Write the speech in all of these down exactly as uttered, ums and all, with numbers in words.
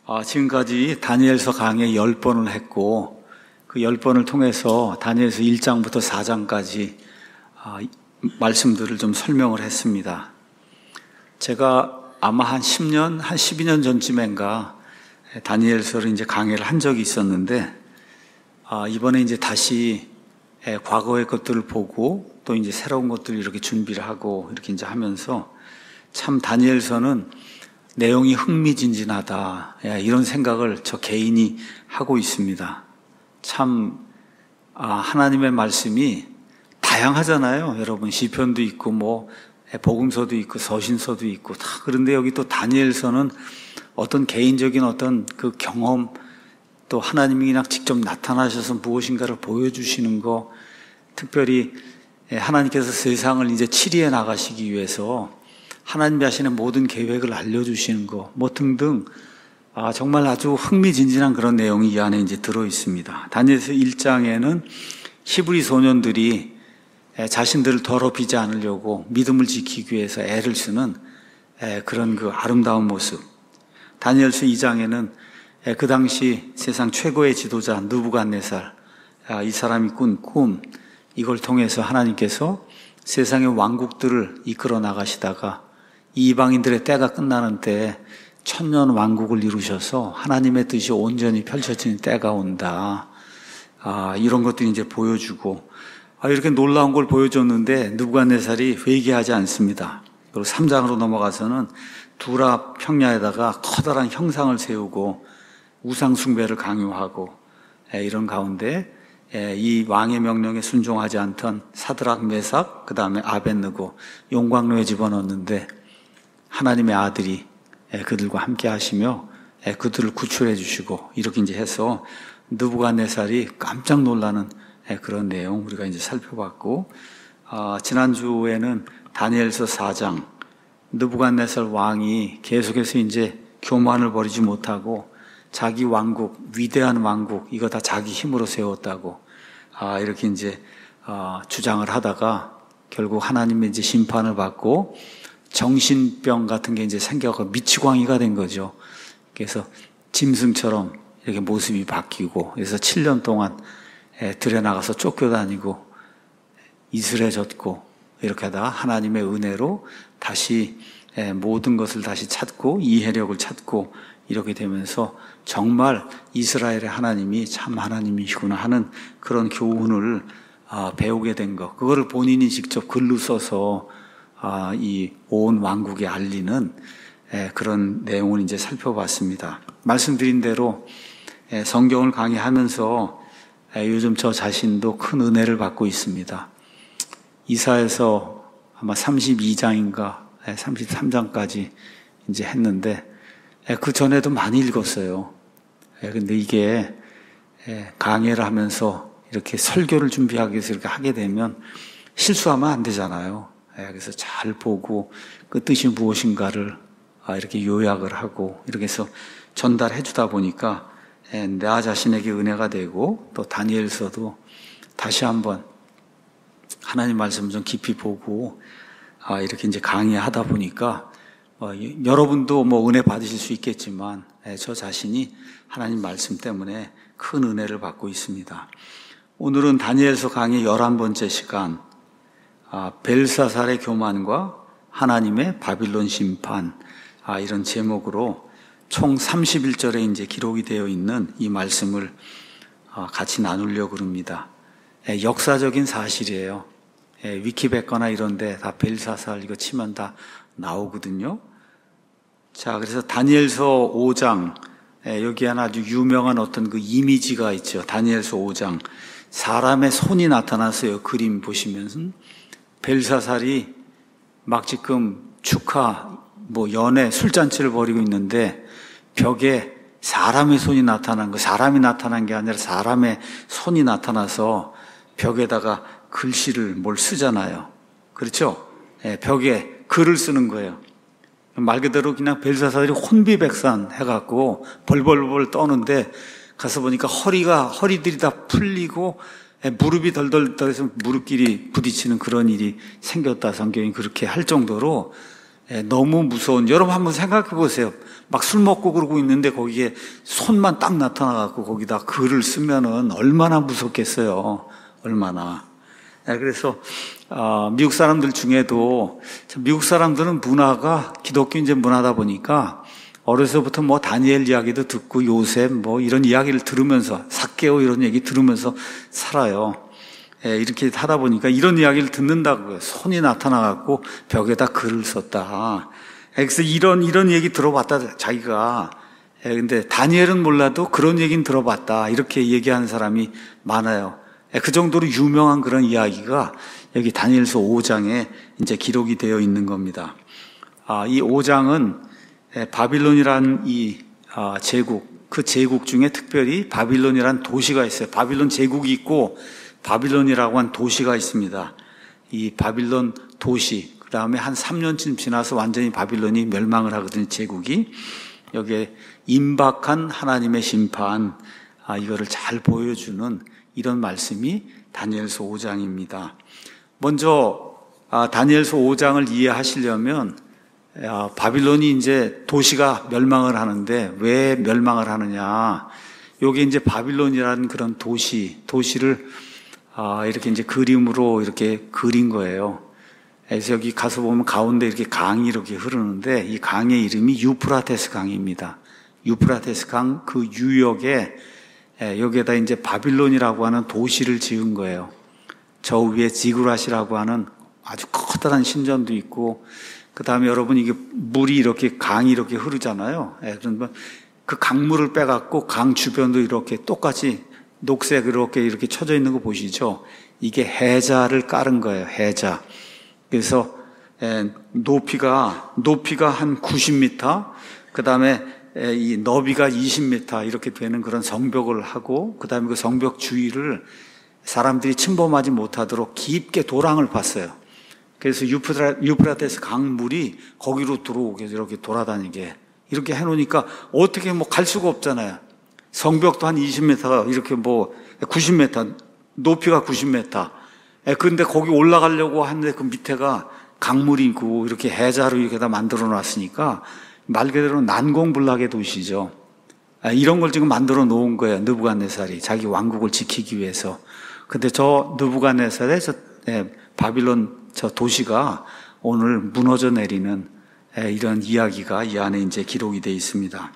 아, 지금까지 다니엘서 강의 열 번을 했고 그 열 번을 통해서 다니엘서 일 장부터 사 장까지 아, 말씀들을 좀 설명을 했습니다. 제가 아마 한 십 년, 한 십이 년 전쯤인가 다니엘서를 이제 강의를 한 적이 있었는데 아, 이번에 이제 다시 과거의 것들을 보고 또 이제 새로운 것들을 이렇게 준비를 하고 이렇게 이제 하면서 참 다니엘서는 내용이 흥미진진하다 이런 생각을 저 개인이 하고 있습니다. 참 아, 하나님의 말씀이 다양하잖아요. 여러분 시편도 있고 뭐 복음서도 있고 서신서도 있고 다 그런데 여기 또 다니엘서는 어떤 개인적인 어떤 그 경험 또 하나님이 그냥 직접 나타나셔서 무엇인가를 보여주시는 거 특별히 하나님께서 세상을 이제 치리해 나가시기 위해서 하나님이 하시는 모든 계획을 알려주시는 거, 뭐 등등, 아, 정말 아주 흥미진진한 그런 내용이 이 안에 이제 들어 있습니다. 다니엘서 일 장에는 히브리 소년들이 자신들을 더럽히지 않으려고 믿음을 지키기 위해서 애를 쓰는 그런 그 아름다운 모습. 다니엘서 이 장에는 그 당시 세상 최고의 지도자 느부갓네살, 이 사람이 꾼 꿈, 이걸 통해서 하나님께서 세상의 왕국들을 이끌어 나가시다가 이방인들의 때가 끝나는 때에 천년 왕국을 이루셔서 하나님의 뜻이 온전히 펼쳐지는 때가 온다. 아, 이런 것들이 이제 보여주고, 아, 이렇게 놀라운 걸 보여줬는데 느부갓네살이 회개하지 않습니다. 그리고 삼 장으로 넘어가서는 두라 평야에다가 커다란 형상을 세우고 우상 숭배를 강요하고 이런 가운데 이 왕의 명령에 순종하지 않던 사드락, 메삭, 그 다음에 아벳느고 용광로에 집어넣었는데 하나님의 아들이 그들과 함께 하시며 그들을 구출해 주시고 이렇게 이제 해서 느부갓네살이 깜짝 놀라는 그런 내용 우리가 이제 살펴봤고, 아, 지난주에는 다니엘서 사 장 느부갓네살 왕이 계속해서 이제 교만을 버리지 못하고 자기 왕국, 위대한 왕국, 이거 다 자기 힘으로 세웠다고, 아, 이렇게 이제, 어, 주장을 하다가 결국 하나님의 이제 심판을 받고 정신병 같은 게 이제 생겨서 미치광이가 된 거죠. 그래서 짐승처럼 이렇게 모습이 바뀌고, 그래서 칠 년 동안 들에 나가서 쫓겨다니고, 이슬해졌고, 이렇게 하다가 하나님의 은혜로 다시 모든 것을 다시 찾고, 이해력을 찾고, 이렇게 되면서 정말 이스라엘의 하나님이 참 하나님이시구나 하는 그런 교훈을 배우게 된 것. 그거를 본인이 직접 글로 써서 이 온 왕국에 알리는 그런 내용을 이제 살펴봤습니다. 말씀드린 대로 성경을 강의하면서 요즘 저 자신도 큰 은혜를 받고 있습니다. 이사에서 아마 삼십이 장인가 삼십삼 장까지 이제 했는데 그 전에도 많이 읽었어요. 근데 이게 강의를 하면서 이렇게 설교를 준비하기 위해서 이렇게 하게 되면 실수하면 안 되잖아요. 그래서 잘 보고 그 뜻이 무엇인가를 이렇게 요약을 하고 이렇게 해서 전달해 주다 보니까 나 자신에게 은혜가 되고 또 다니엘서도 다시 한번 하나님 말씀을 좀 깊이 보고 이렇게 이제 강의하다 보니까 어, 여러분도 뭐 은혜 받으실 수 있겠지만 저 자신이 하나님 말씀 때문에 큰 은혜를 받고 있습니다. 오늘은 다니엘서 강의 열한 번째 시간, 아, 벨사살의 교만과 하나님의 바빌론 심판, 아, 이런 제목으로 총 삼십일 절에 이제 기록이 되어 있는 이 말씀을 아, 같이 나누려고 합니다. 에, 역사적인 사실이에요. 에, 위키백과나 이런데 다 벨사살 이거 치면 다 나오거든요. 자, 그래서 다니엘서 오 장, 여기에 아주 유명한 어떤 그 이미지가 있죠. 다니엘서 오 장. 사람의 손이 나타났어요. 그림 보시면은. 벨사살이 막 지금 축하, 뭐 연애, 술잔치를 벌이고 있는데 벽에 사람의 손이 나타난 거, 사람이 나타난 게 아니라 사람의 손이 나타나서 벽에다가 글씨를 뭘 쓰잖아요. 그렇죠? 벽에 글을 쓰는 거예요. 말 그대로 그냥 벨사살이 혼비백산 해갖고 벌벌벌 떠는데 가서 보니까 허리가, 허리들이 다 풀리고 무릎이 덜덜덜해서 무릎끼리 부딪히는 그런 일이 생겼다. 성경이 그렇게 할 정도로 예, 너무 무서운, 여러분 한번 생각해 보세요. 막 술 먹고 그러고 있는데 거기에 손만 딱 나타나갖고 거기다 글을 쓰면은 얼마나 무섭겠어요. 얼마나. 예, 그래서, 어, 미국 사람들 중에도, 미국 사람들은 문화가 기독교인제 문화다 보니까 어려서부터 뭐 다니엘 이야기도 듣고 요셉 뭐 이런 이야기를 들으면서, 삭개오 이런 얘기 들으면서 살아요. 예, 이렇게 하다 보니까 이런 이야기를 듣는다고요. 손이 나타나갖고 벽에다 글을 썼다. 예, 그래서 이런, 이런 얘기 들어봤다, 자기가. 예, 근데 다니엘은 몰라도 그런 얘기는 들어봤다. 이렇게 얘기하는 사람이 많아요. 예, 그 정도로 유명한 그런 이야기가 여기 다니엘서 오 장에 이제 기록이 되어 있는 겁니다. 아, 이 오 장은 예, 바빌론이라는 이 아, 제국, 그 제국 중에 특별히 바빌론이라는 도시가 있어요. 바빌론 제국이 있고 바빌론이라고 한 도시가 있습니다. 이 바빌론 도시, 그 다음에 한 삼 년쯤 지나서 완전히 바빌론이 멸망을 하거든요, 제국이. 여기에 임박한 하나님의 심판, 아, 이거를 잘 보여주는 이런 말씀이 다니엘서 오 장입니다. 먼저, 아, 다니엘서 오 장을 이해하시려면, 아, 바빌론이 이제 도시가 멸망을 하는데 왜 멸망을 하느냐. 요게 이제 바빌론이라는 그런 도시, 도시를 아, 이렇게 이제 그림으로 이렇게 그린 거예요. 그래서 여기 가서 보면 가운데 이렇게 강이 이렇게 흐르는데 이 강의 이름이 유프라테스 강입니다. 유프라테스 강 그 유역에 여기에다 이제 바빌론이라고 하는 도시를 지은 거예요. 저 위에 지구라시라고 하는 아주 커다란 신전도 있고, 그 다음에 여러분 이게 물이 이렇게 강이 이렇게 흐르잖아요. 그러면 그 강물을 빼갖고 강 주변도 이렇게 똑같이 녹색 이렇게 이렇게 쳐져 있는 거 보시죠? 이게 해자를 깔은 거예요. 해자. 그래서 높이가 높이가 한 구십 미터, 그 다음에 이 너비가 이십 미터 이렇게 되는 그런 성벽을 하고, 그 다음에 그 성벽 주위를 사람들이 침범하지 못하도록 깊게 도랑을 팠어요. 그래서 유프라, 유프라테스 강물이 거기로 들어오게 이렇게 돌아다니게 이렇게 해놓으니까 어떻게 뭐 갈 수가 없잖아요. 성벽도 한 이십 미터, 이렇게 뭐 구십 미터, 높이가 구십 미터. 그런데 거기 올라가려고 하는데 그 밑에가 강물이고 이렇게 해자로 이렇게 다 만들어 놨으니까 말 그대로 난공불락의 도시죠. 이런 걸 지금 만들어 놓은 거예요. 느부갓네살이 자기 왕국을 지키기 위해서. 근데 저 느부갓네살의 저 바빌론 저 도시가 오늘 무너져 내리는 이런 이야기가 이 안에 이제 기록이 되어 있습니다.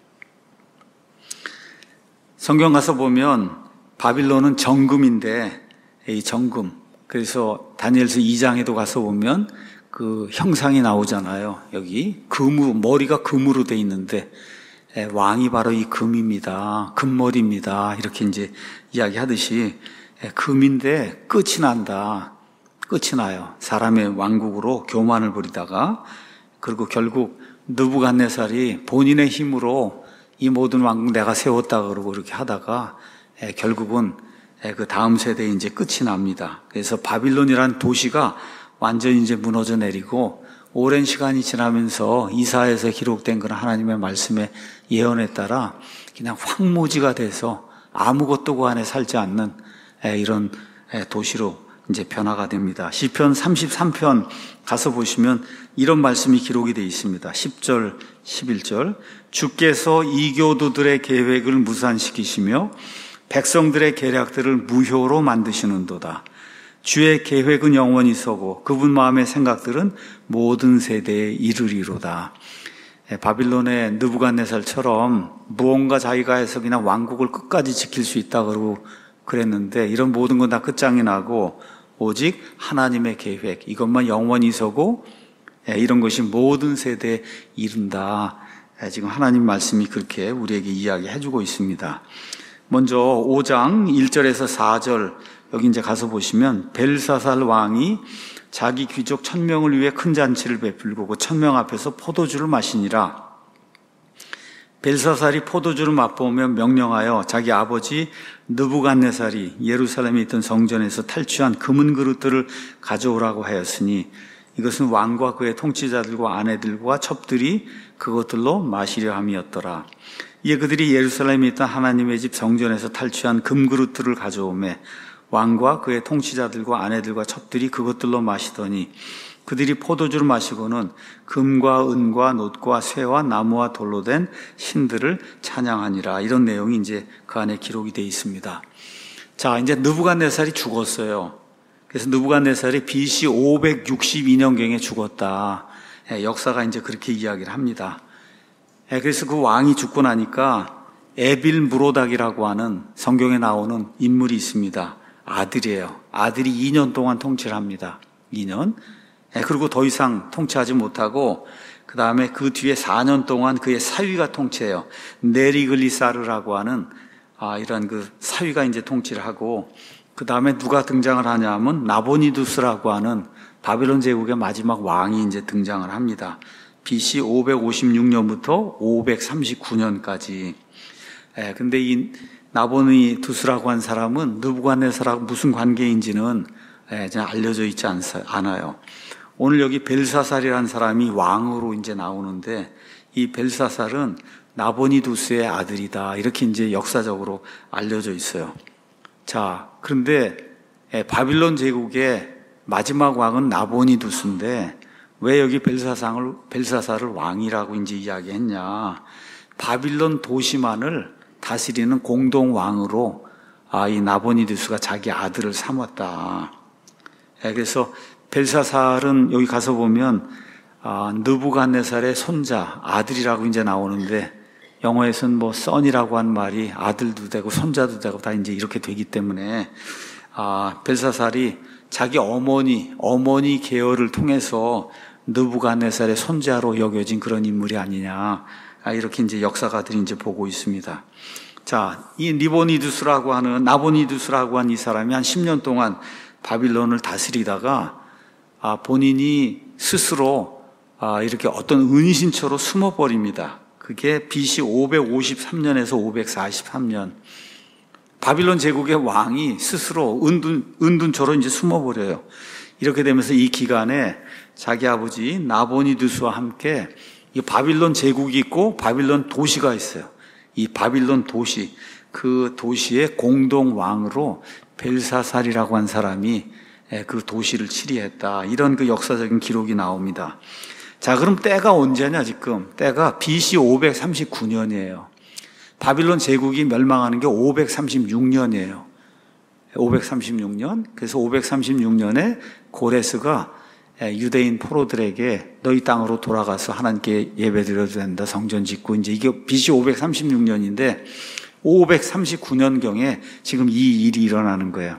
성경 가서 보면 바빌론은 정금인데, 이 정금, 그래서 다니엘서 이 장에도 가서 보면 그 형상이 나오잖아요. 여기 금으로, 머리가 금으로 돼 있는데 왕이 바로 이 금입니다. 금머리입니다. 이렇게 이제 이야기하듯이 금인데 끝이 난다. 끝이 나요. 사람의 왕국으로 교만을 부리다가, 그리고 결국 느부갓네살이 본인의 힘으로 이 모든 왕국 내가 세웠다 그러고 이렇게 하다가 에, 결국은 에, 그 다음 세대에 이제 끝이 납니다. 그래서 바빌론이라는 도시가 완전히 이제 무너져 내리고, 오랜 시간이 지나면서 이사야에서 기록된 그런 하나님의 말씀의 예언에 따라 그냥 황무지가 돼서 아무것도 그 안에 살지 않는 에, 이런 에, 도시로 이제 변화가 됩니다. 시편 삼십삼 편 가서 보시면 이런 말씀이 기록이 되어 있습니다. 십 절, 십일 절. 주께서 이교도들의 계획을 무산시키시며 백성들의 계략들을 무효로 만드시는도다. 주의 계획은 영원히 서고 그분 마음의 생각들은 모든 세대에 이르리로다. 바빌론의 느부갓네살처럼 무언가 자기가 해서 그냥 왕국을 끝까지 지킬 수 있다 그러고 그랬는데, 이런 모든 건 다 끝장이 나고 오직 하나님의 계획, 이것만 영원히 서고 이런 것이 모든 세대에 이른다. 지금 하나님 말씀이 그렇게 우리에게 이야기해 주고 있습니다. 먼저 오 장 일 절에서 사 절, 여기 이제 가서 보시면 벨사살 왕이 자기 귀족 천 명을 위해 큰 잔치를 베풀고 그 천 명 앞에서 포도주를 마시니라. 벨사살이 포도주를 맛보며 명령하여 자기 아버지 느부갓네살이 예루살렘에 있던 성전에서 탈취한 금은 그릇들을 가져오라고 하였으니, 이것은 왕과 그의 통치자들과 아내들과 첩들이 그것들로 마시려 함이었더라. 이에 그들이 예루살렘에 있던 하나님의 집 성전에서 탈취한 금그릇들을 가져오매 왕과 그의 통치자들과 아내들과 첩들이 그것들로 마시더니, 그들이 포도주를 마시고는 금과 은과 놋과 쇠와 나무와 돌로 된 신들을 찬양하니라. 이런 내용이 이제 그 안에 기록이 되어 있습니다. 자, 이제 느부갓네살이 죽었어요. 그래서 느부갓네살이 비씨 오백육십이 년경에 죽었다. 예, 역사가 이제 그렇게 이야기를 합니다. 예, 그래서 그 왕이 죽고 나니까 에빌 무로닥이라고 하는 성경에 나오는 인물이 있습니다. 아들이에요. 아들이 이 년 동안 통치를 합니다. 이 년. 예, 그리고 더 이상 통치하지 못하고 그 다음에 그 뒤에 사 년 동안 그의 사위가 통치해요. 네리글리사르라고 하는 아, 이런 그 사위가 이제 통치를 하고 그 다음에 누가 등장을 하냐 하면 나보니두스라고 하는 바빌론 제국의 마지막 왕이 이제 등장을 합니다. 비씨 오백오십육 년부터 오백삼십구 년까지. 예, 근데 이 나보니두스라고 한 사람은 느부갓네살하고 무슨 관계인지는 예, 알려져 있지 않아요. 오늘 여기 벨사살이라는 사람이 왕으로 이제 나오는데 이 벨사살은 나보니두스의 아들이다. 이렇게 이제 역사적으로 알려져 있어요. 자, 그런데 바빌론 제국의 마지막 왕은 나보니두스인데 왜 여기 벨사상을, 벨사살을 왕이라고 이제 이야기했냐. 바빌론 도시만을 다스리는 공동 왕으로 아, 이 나보니두스가 자기 아들을 삼았다. 그래서 벨사살은 여기 가서 보면 아, 느부갓네살의 손자, 아들이라고 이제 나오는데 영어에서는 뭐 son이라고 한 말이 아들도 되고 손자도 되고 다 이제 이렇게 되기 때문에 아, 벨사살이 자기 어머니, 어머니 계열을 통해서 느부갓네살의 손자로 여겨진 그런 인물이 아니냐. 아, 이렇게 이제 역사가들이 이제 보고 있습니다. 자, 이 니보니두스라고 하는, 나보니두스라고 한 이 사람이 한 십 년 동안 바빌론을 다스리다가 아, 본인이 스스로 아, 이렇게 어떤 은신처로 숨어버립니다. 그게 비씨 오백오십삼 년에서 오백사십삼 년. 바빌론 제국의 왕이 스스로 은둔, 은둔처로 이제 숨어버려요. 이렇게 되면서 이 기간에 자기 아버지 나보니두스와 함께 이 바빌론 제국이 있고 바빌론 도시가 있어요. 이 바빌론 도시, 그 도시의 공동 왕으로 벨사살이라고 한 사람이 그 도시를 치리했다. 이런 그 역사적인 기록이 나옵니다. 자, 그럼 때가 언제냐 지금? 때가 비씨 오백삼십구 년이에요. 바빌론 제국이 멸망하는 게 오백삼십육 년이에요. 오백삼십육 년. 그래서 오백삼십육 년에 고레스가 유대인 포로들에게 너희 땅으로 돌아가서 하나님께 예배드려도 된다. 성전 짓고 이제 이게 비씨 오백삼십육 년인데 오백삼십구 년경에 지금 이 일이 일어나는 거예요.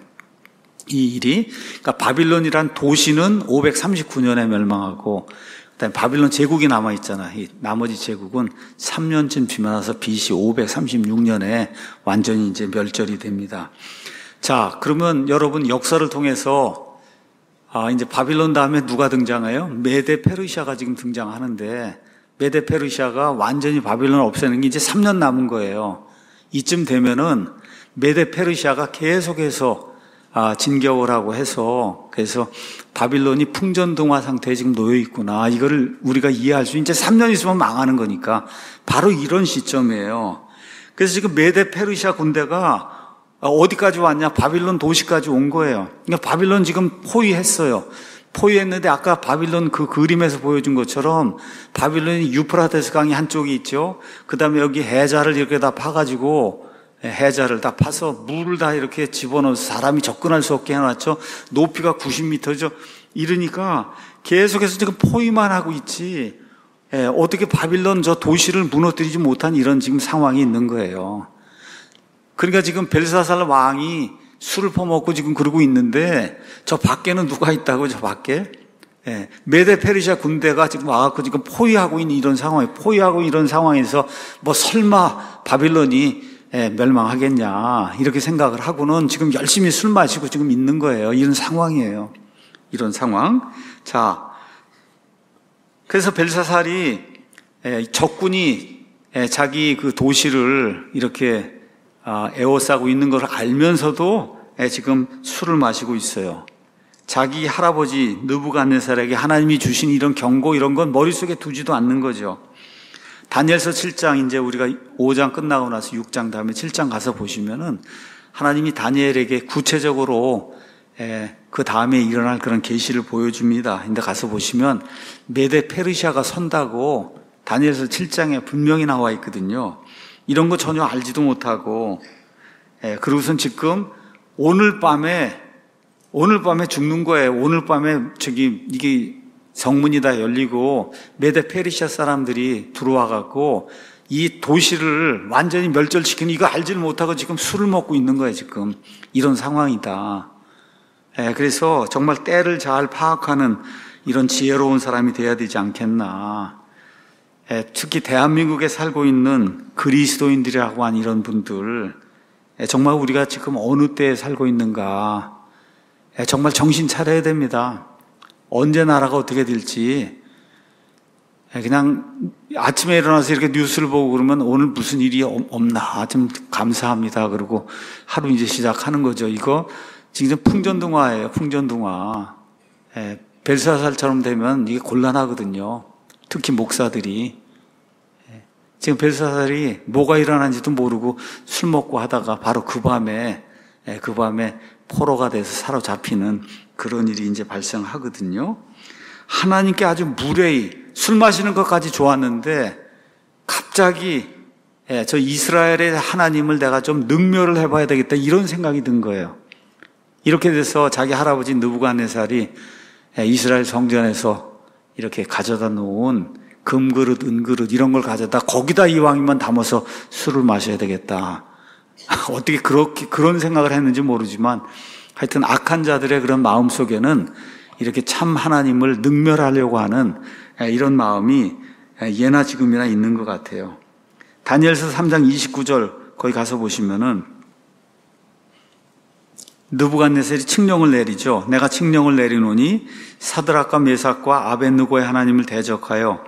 이 일이 그러니까 바빌론이란 도시는 오백삼십구 년에 멸망하고 그다음에 바빌론 제국이 남아 있잖아. 이 나머지 제국은 삼 년쯤 지나서 비씨 오백삼십육 년에 완전히 이제 멸절이 됩니다. 자, 그러면 여러분 역사를 통해서 아, 이제 바빌론 다음에 누가 등장해요? 메데 페르시아가 지금 등장하는데 메데 페르시아가 완전히 바빌론을 없애는 게 이제 삼 년 남은 거예요. 이쯤 되면은 메데 페르시아가 계속해서 아, 진격을 하고 해서 그래서 바빌론이 풍전등화 상태에 지금 놓여 있구나. 이거를 우리가 이해할 수 이제 삼 년 있으면 망하는 거니까 바로 이런 시점이에요. 그래서 지금 메데 페르시아 군대가 어디까지 왔냐? 바빌론 도시까지 온 거예요. 그러니까 바빌론 지금 포위했어요. 포위했는데 아까 바빌론 그 그림에서 보여준 것처럼 바빌론이 유프라테스 강이 한쪽이 있죠. 그 다음에 여기 해자를 이렇게 다 파가지고 해자를 다 파서 물을 다 이렇게 집어넣어서 사람이 접근할 수 없게 해놨죠. 높이가 구십 미터죠. 이러니까 계속해서 지금 포위만 하고 있지. 예, 어떻게 바빌론 저 도시를 무너뜨리지 못한 이런 지금 상황이 있는 거예요. 그러니까 지금 벨사살 왕이 술을 퍼먹고 지금 그러고 있는데 저 밖에는 누가 있다고 저 밖에? 예, 메데 페르시아 군대가 지금 와갖고 지금 포위하고 있는 이런 상황에 포위하고 이런 상황에서 뭐 설마 바빌론이 예, 멸망하겠냐 이렇게 생각을 하고는 지금 열심히 술 마시고 지금 있는 거예요. 이런 상황이에요. 이런 상황. 자, 그래서 벨사살이 예, 적군이 예, 자기 그 도시를 이렇게 아, 에워싸고 있는 걸 알면서도 예, 지금 술을 마시고 있어요. 자기 할아버지 느부갓네살에게 하나님이 주신 이런 경고 이런 건 머릿속에 두지도 않는 거죠. 다니엘서 칠 장 이제 우리가 오 장 끝나고 나서 육 장 다음에 칠 장 가서 보시면은 하나님이 다니엘에게 구체적으로 그 다음에 일어날 그런 계시를 보여줍니다. 근데 가서 보시면 메데 페르시아가 선다고 다니엘서 칠 장에 분명히 나와 있거든요. 이런 거 전혀 알지도 못하고, 그러고선 지금 오늘 밤에 오늘 밤에 죽는 거예요. 오늘 밤에 저기 이게 성문이 다 열리고 메데 페르시아 사람들이 들어와 갖고 이 도시를 완전히 멸절시키는, 이거 알지를 못하고 지금 술을 먹고 있는 거예요. 지금 이런 상황이다. 예, 그래서 정말 때를 잘 파악하는 이런 지혜로운 사람이 돼야 되지 않겠나. 예, 특히 대한민국에 살고 있는 그리스도인들이라고 하는 이런 분들, 예, 정말 우리가 지금 어느 때에 살고 있는가, 예, 정말 정신 차려야 됩니다. 언제 나라가 어떻게 될지. 그냥 아침에 일어나서 이렇게 뉴스를 보고 그러면 오늘 무슨 일이 없나 좀 감사합니다 그러고 하루 이제 시작하는 거죠. 이거 지금 풍전등화예요. 풍전등화. 예, 벨사살처럼 되면 이게 곤란하거든요. 특히 목사들이. 예, 지금 벨사살이 뭐가 일어난지도 모르고 술 먹고 하다가 바로 그 밤에 예, 그 밤에 포로가 돼서 사로잡히는 그런 일이 이제 발생하거든요. 하나님께 아주 무례히 술 마시는 것까지 좋았는데 갑자기 예, 저 이스라엘의 하나님을 내가 좀 능멸을 해봐야 되겠다 이런 생각이 든 거예요. 이렇게 돼서 자기 할아버지 느부갓네살이 예, 이스라엘 성전에서 이렇게 가져다 놓은 금그릇, 은그릇 이런 걸 가져다 거기다 이왕이면 담아서 술을 마셔야 되겠다. 어떻게 그렇게 그런 생각을 했는지 모르지만 하여튼 악한 자들의 그런 마음 속에는 이렇게 참 하나님을 능멸하려고 하는 이런 마음이 예나 지금이나 있는 것 같아요. 다니엘서 삼 장 이십구 절 거기 가서 보시면은 느부갓네살이 칙령을 내리죠. 내가 칙령을 내리노니 사드락과 메삭과 아벳느고의 하나님을 대적하여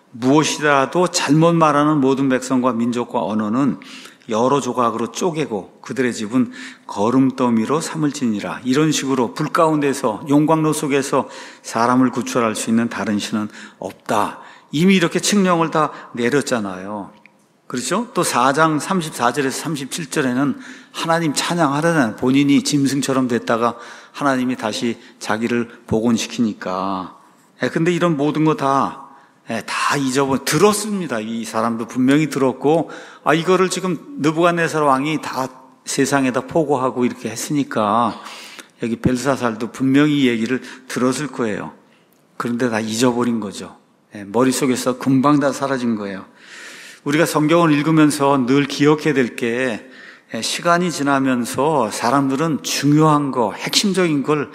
무엇이라도 잘못 말하는 모든 백성과 민족과 언어는 여러 조각으로 쪼개고 그들의 집은 거름더미로 삼을지니라. 이런 식으로 불 가운데서 용광로 속에서 사람을 구출할 수 있는 다른 신은 없다. 이미 이렇게 칙령을 다 내렸잖아요. 그렇죠? 또 사 장 삼십사 절에서 삼십칠 절에는 하나님 찬양하라잖아요. 본인이 짐승처럼 됐다가 하나님이 다시 자기를 복원시키니까. 근데 이런 모든 거 다 예, 다 잊어버, 들었습니다. 이 사람도 분명히 들었고, 아, 이거를 지금 느부갓네살 왕이 다 세상에다 포고하고 이렇게 했으니까, 여기 벨사살도 분명히 이 얘기를 들었을 거예요. 그런데 다 잊어버린 거죠. 예, 머릿속에서 금방 다 사라진 거예요. 우리가 성경을 읽으면서 늘 기억해야 될 게, 예, 시간이 지나면서 사람들은 중요한 거, 핵심적인 걸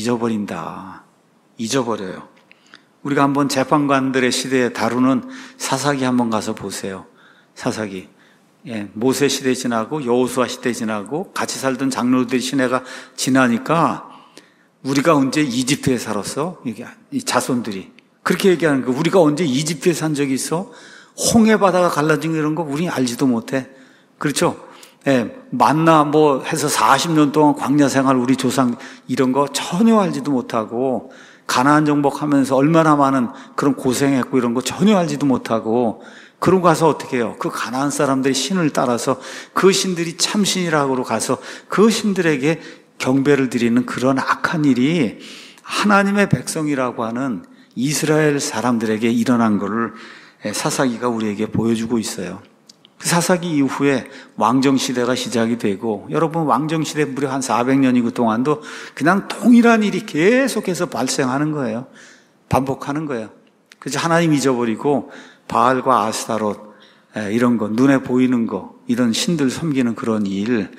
잊어버린다. 잊어버려요. 우리가 한번 재판관들의 시대에 다루는 사사기 한번 가서 보세요. 사사기. 예, 모세 시대 지나고 여호수아 시대 지나고 같이 살던 장로들의 시대가 지나니까 우리가 언제 이집트에 살았어? 이게 이 자손들이 그렇게 얘기하는 거. 우리가 언제 이집트에 산 적이 있어? 홍해 바다가 갈라진 이런 거 우리 알지도 못해. 그렇죠? 예, 만나 뭐 해서 사십 년 동안 광야 생활 우리 조상 이런 거 전혀 알지도 못하고. 가나안 정복하면서 얼마나 많은 그런 고생했고 이런 거 전혀 알지도 못하고 그러고 가서 어떻게 해요? 그 가나안 사람들의 신을 따라서 그 신들이 참신이라고 가서 그 신들에게 경배를 드리는 그런 악한 일이 하나님의 백성이라고 하는 이스라엘 사람들에게 일어난 것을 사사기가 우리에게 보여주고 있어요. 그 사사기 이후에 왕정시대가 시작이 되고 여러분 왕정시대 무려 한 사백 년이 그 동안도 그냥 동일한 일이 계속해서 발생하는 거예요. 반복하는 거예요. 그래서 하나님 잊어버리고 바알과 아스타롯 이런 거 눈에 보이는 거 이런 신들 섬기는 그런 일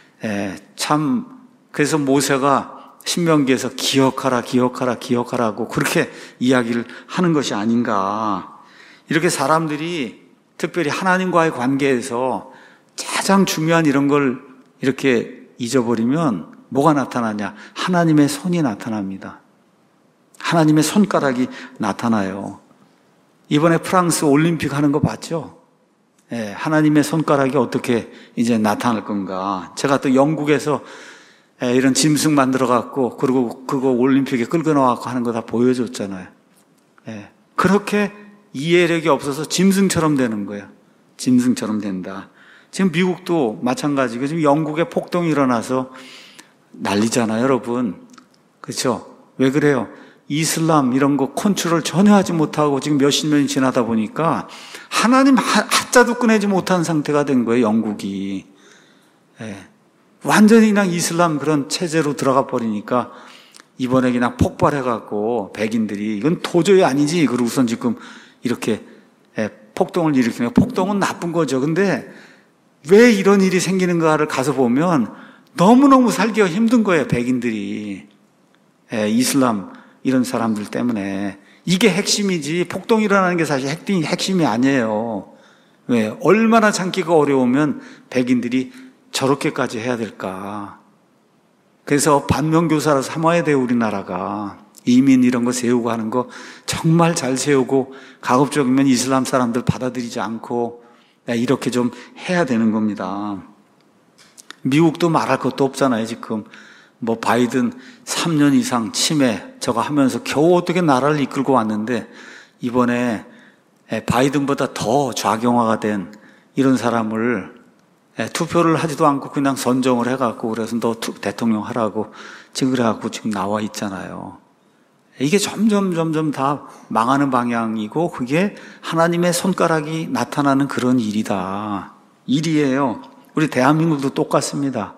참 그래서 모세가 신명기에서 기억하라 기억하라 기억하라고 그렇게 이야기를 하는 것이 아닌가. 이렇게 사람들이 특별히 하나님과의 관계에서 가장 중요한 이런 걸 이렇게 잊어버리면 뭐가 나타나냐? 하나님의 손이 나타납니다. 하나님의 손가락이 나타나요. 이번에 프랑스 올림픽 하는 거 봤죠? 예, 하나님의 손가락이 어떻게 이제 나타날 건가? 제가 또 영국에서 예, 이런 짐승 만들어 갖고 그리고 그거 올림픽에 끌고 나와서 하는 거 다 보여줬잖아요. 예, 그렇게 이해력이 없어서 짐승처럼 되는 거예요. 짐승처럼 된다. 지금 미국도 마찬가지고 지금 영국에 폭동이 일어나서 난리잖아요, 여러분. 그렇죠? 왜 그래요? 이슬람 이런 거 컨트롤 전혀 하지 못하고 지금 몇십 년이 지나다 보니까 하나님 하자도 꺼내지 못한 상태가 된 거예요, 영국이. 예. 완전히 그냥 이슬람 그런 체제로 들어가 버리니까 이번에 그냥 폭발해갖고 백인들이 이건 도저히 아니지. 그리고 우선 지금 이렇게 예, 폭동을 일으키는 폭동은 나쁜 거죠. 근데 왜 이런 일이 생기는가를 가서 보면 너무너무 살기가 힘든 거예요, 백인들이. 예, 이슬람 이런 사람들 때문에. 이게 핵심이지 폭동이 일어나는 게 사실 핵심이, 핵심이 아니에요. 왜? 얼마나 참기가 어려우면 백인들이 저렇게까지 해야 될까. 그래서 반면교사로 삼아야 돼요, 우리나라가. 이민 이런 거 세우고 하는 거 정말 잘 세우고 가급적이면 이슬람 사람들 받아들이지 않고 이렇게 좀 해야 되는 겁니다. 미국도 말할 것도 없잖아요, 지금. 뭐 바이든 삼 년 이상 치매 저거 하면서 겨우 어떻게 나라를 이끌고 왔는데 이번에 바이든보다 더 좌경화가 된 이런 사람을 투표를 하지도 않고 그냥 선정을 해갖고 그래서 너 대통령 하라고 지금 그래갖고 지금 나와 있잖아요. 이게 점점 점점 다 망하는 방향이고 그게 하나님의 손가락이 나타나는 그런 일이다. 일이에요. 우리 대한민국도 똑같습니다.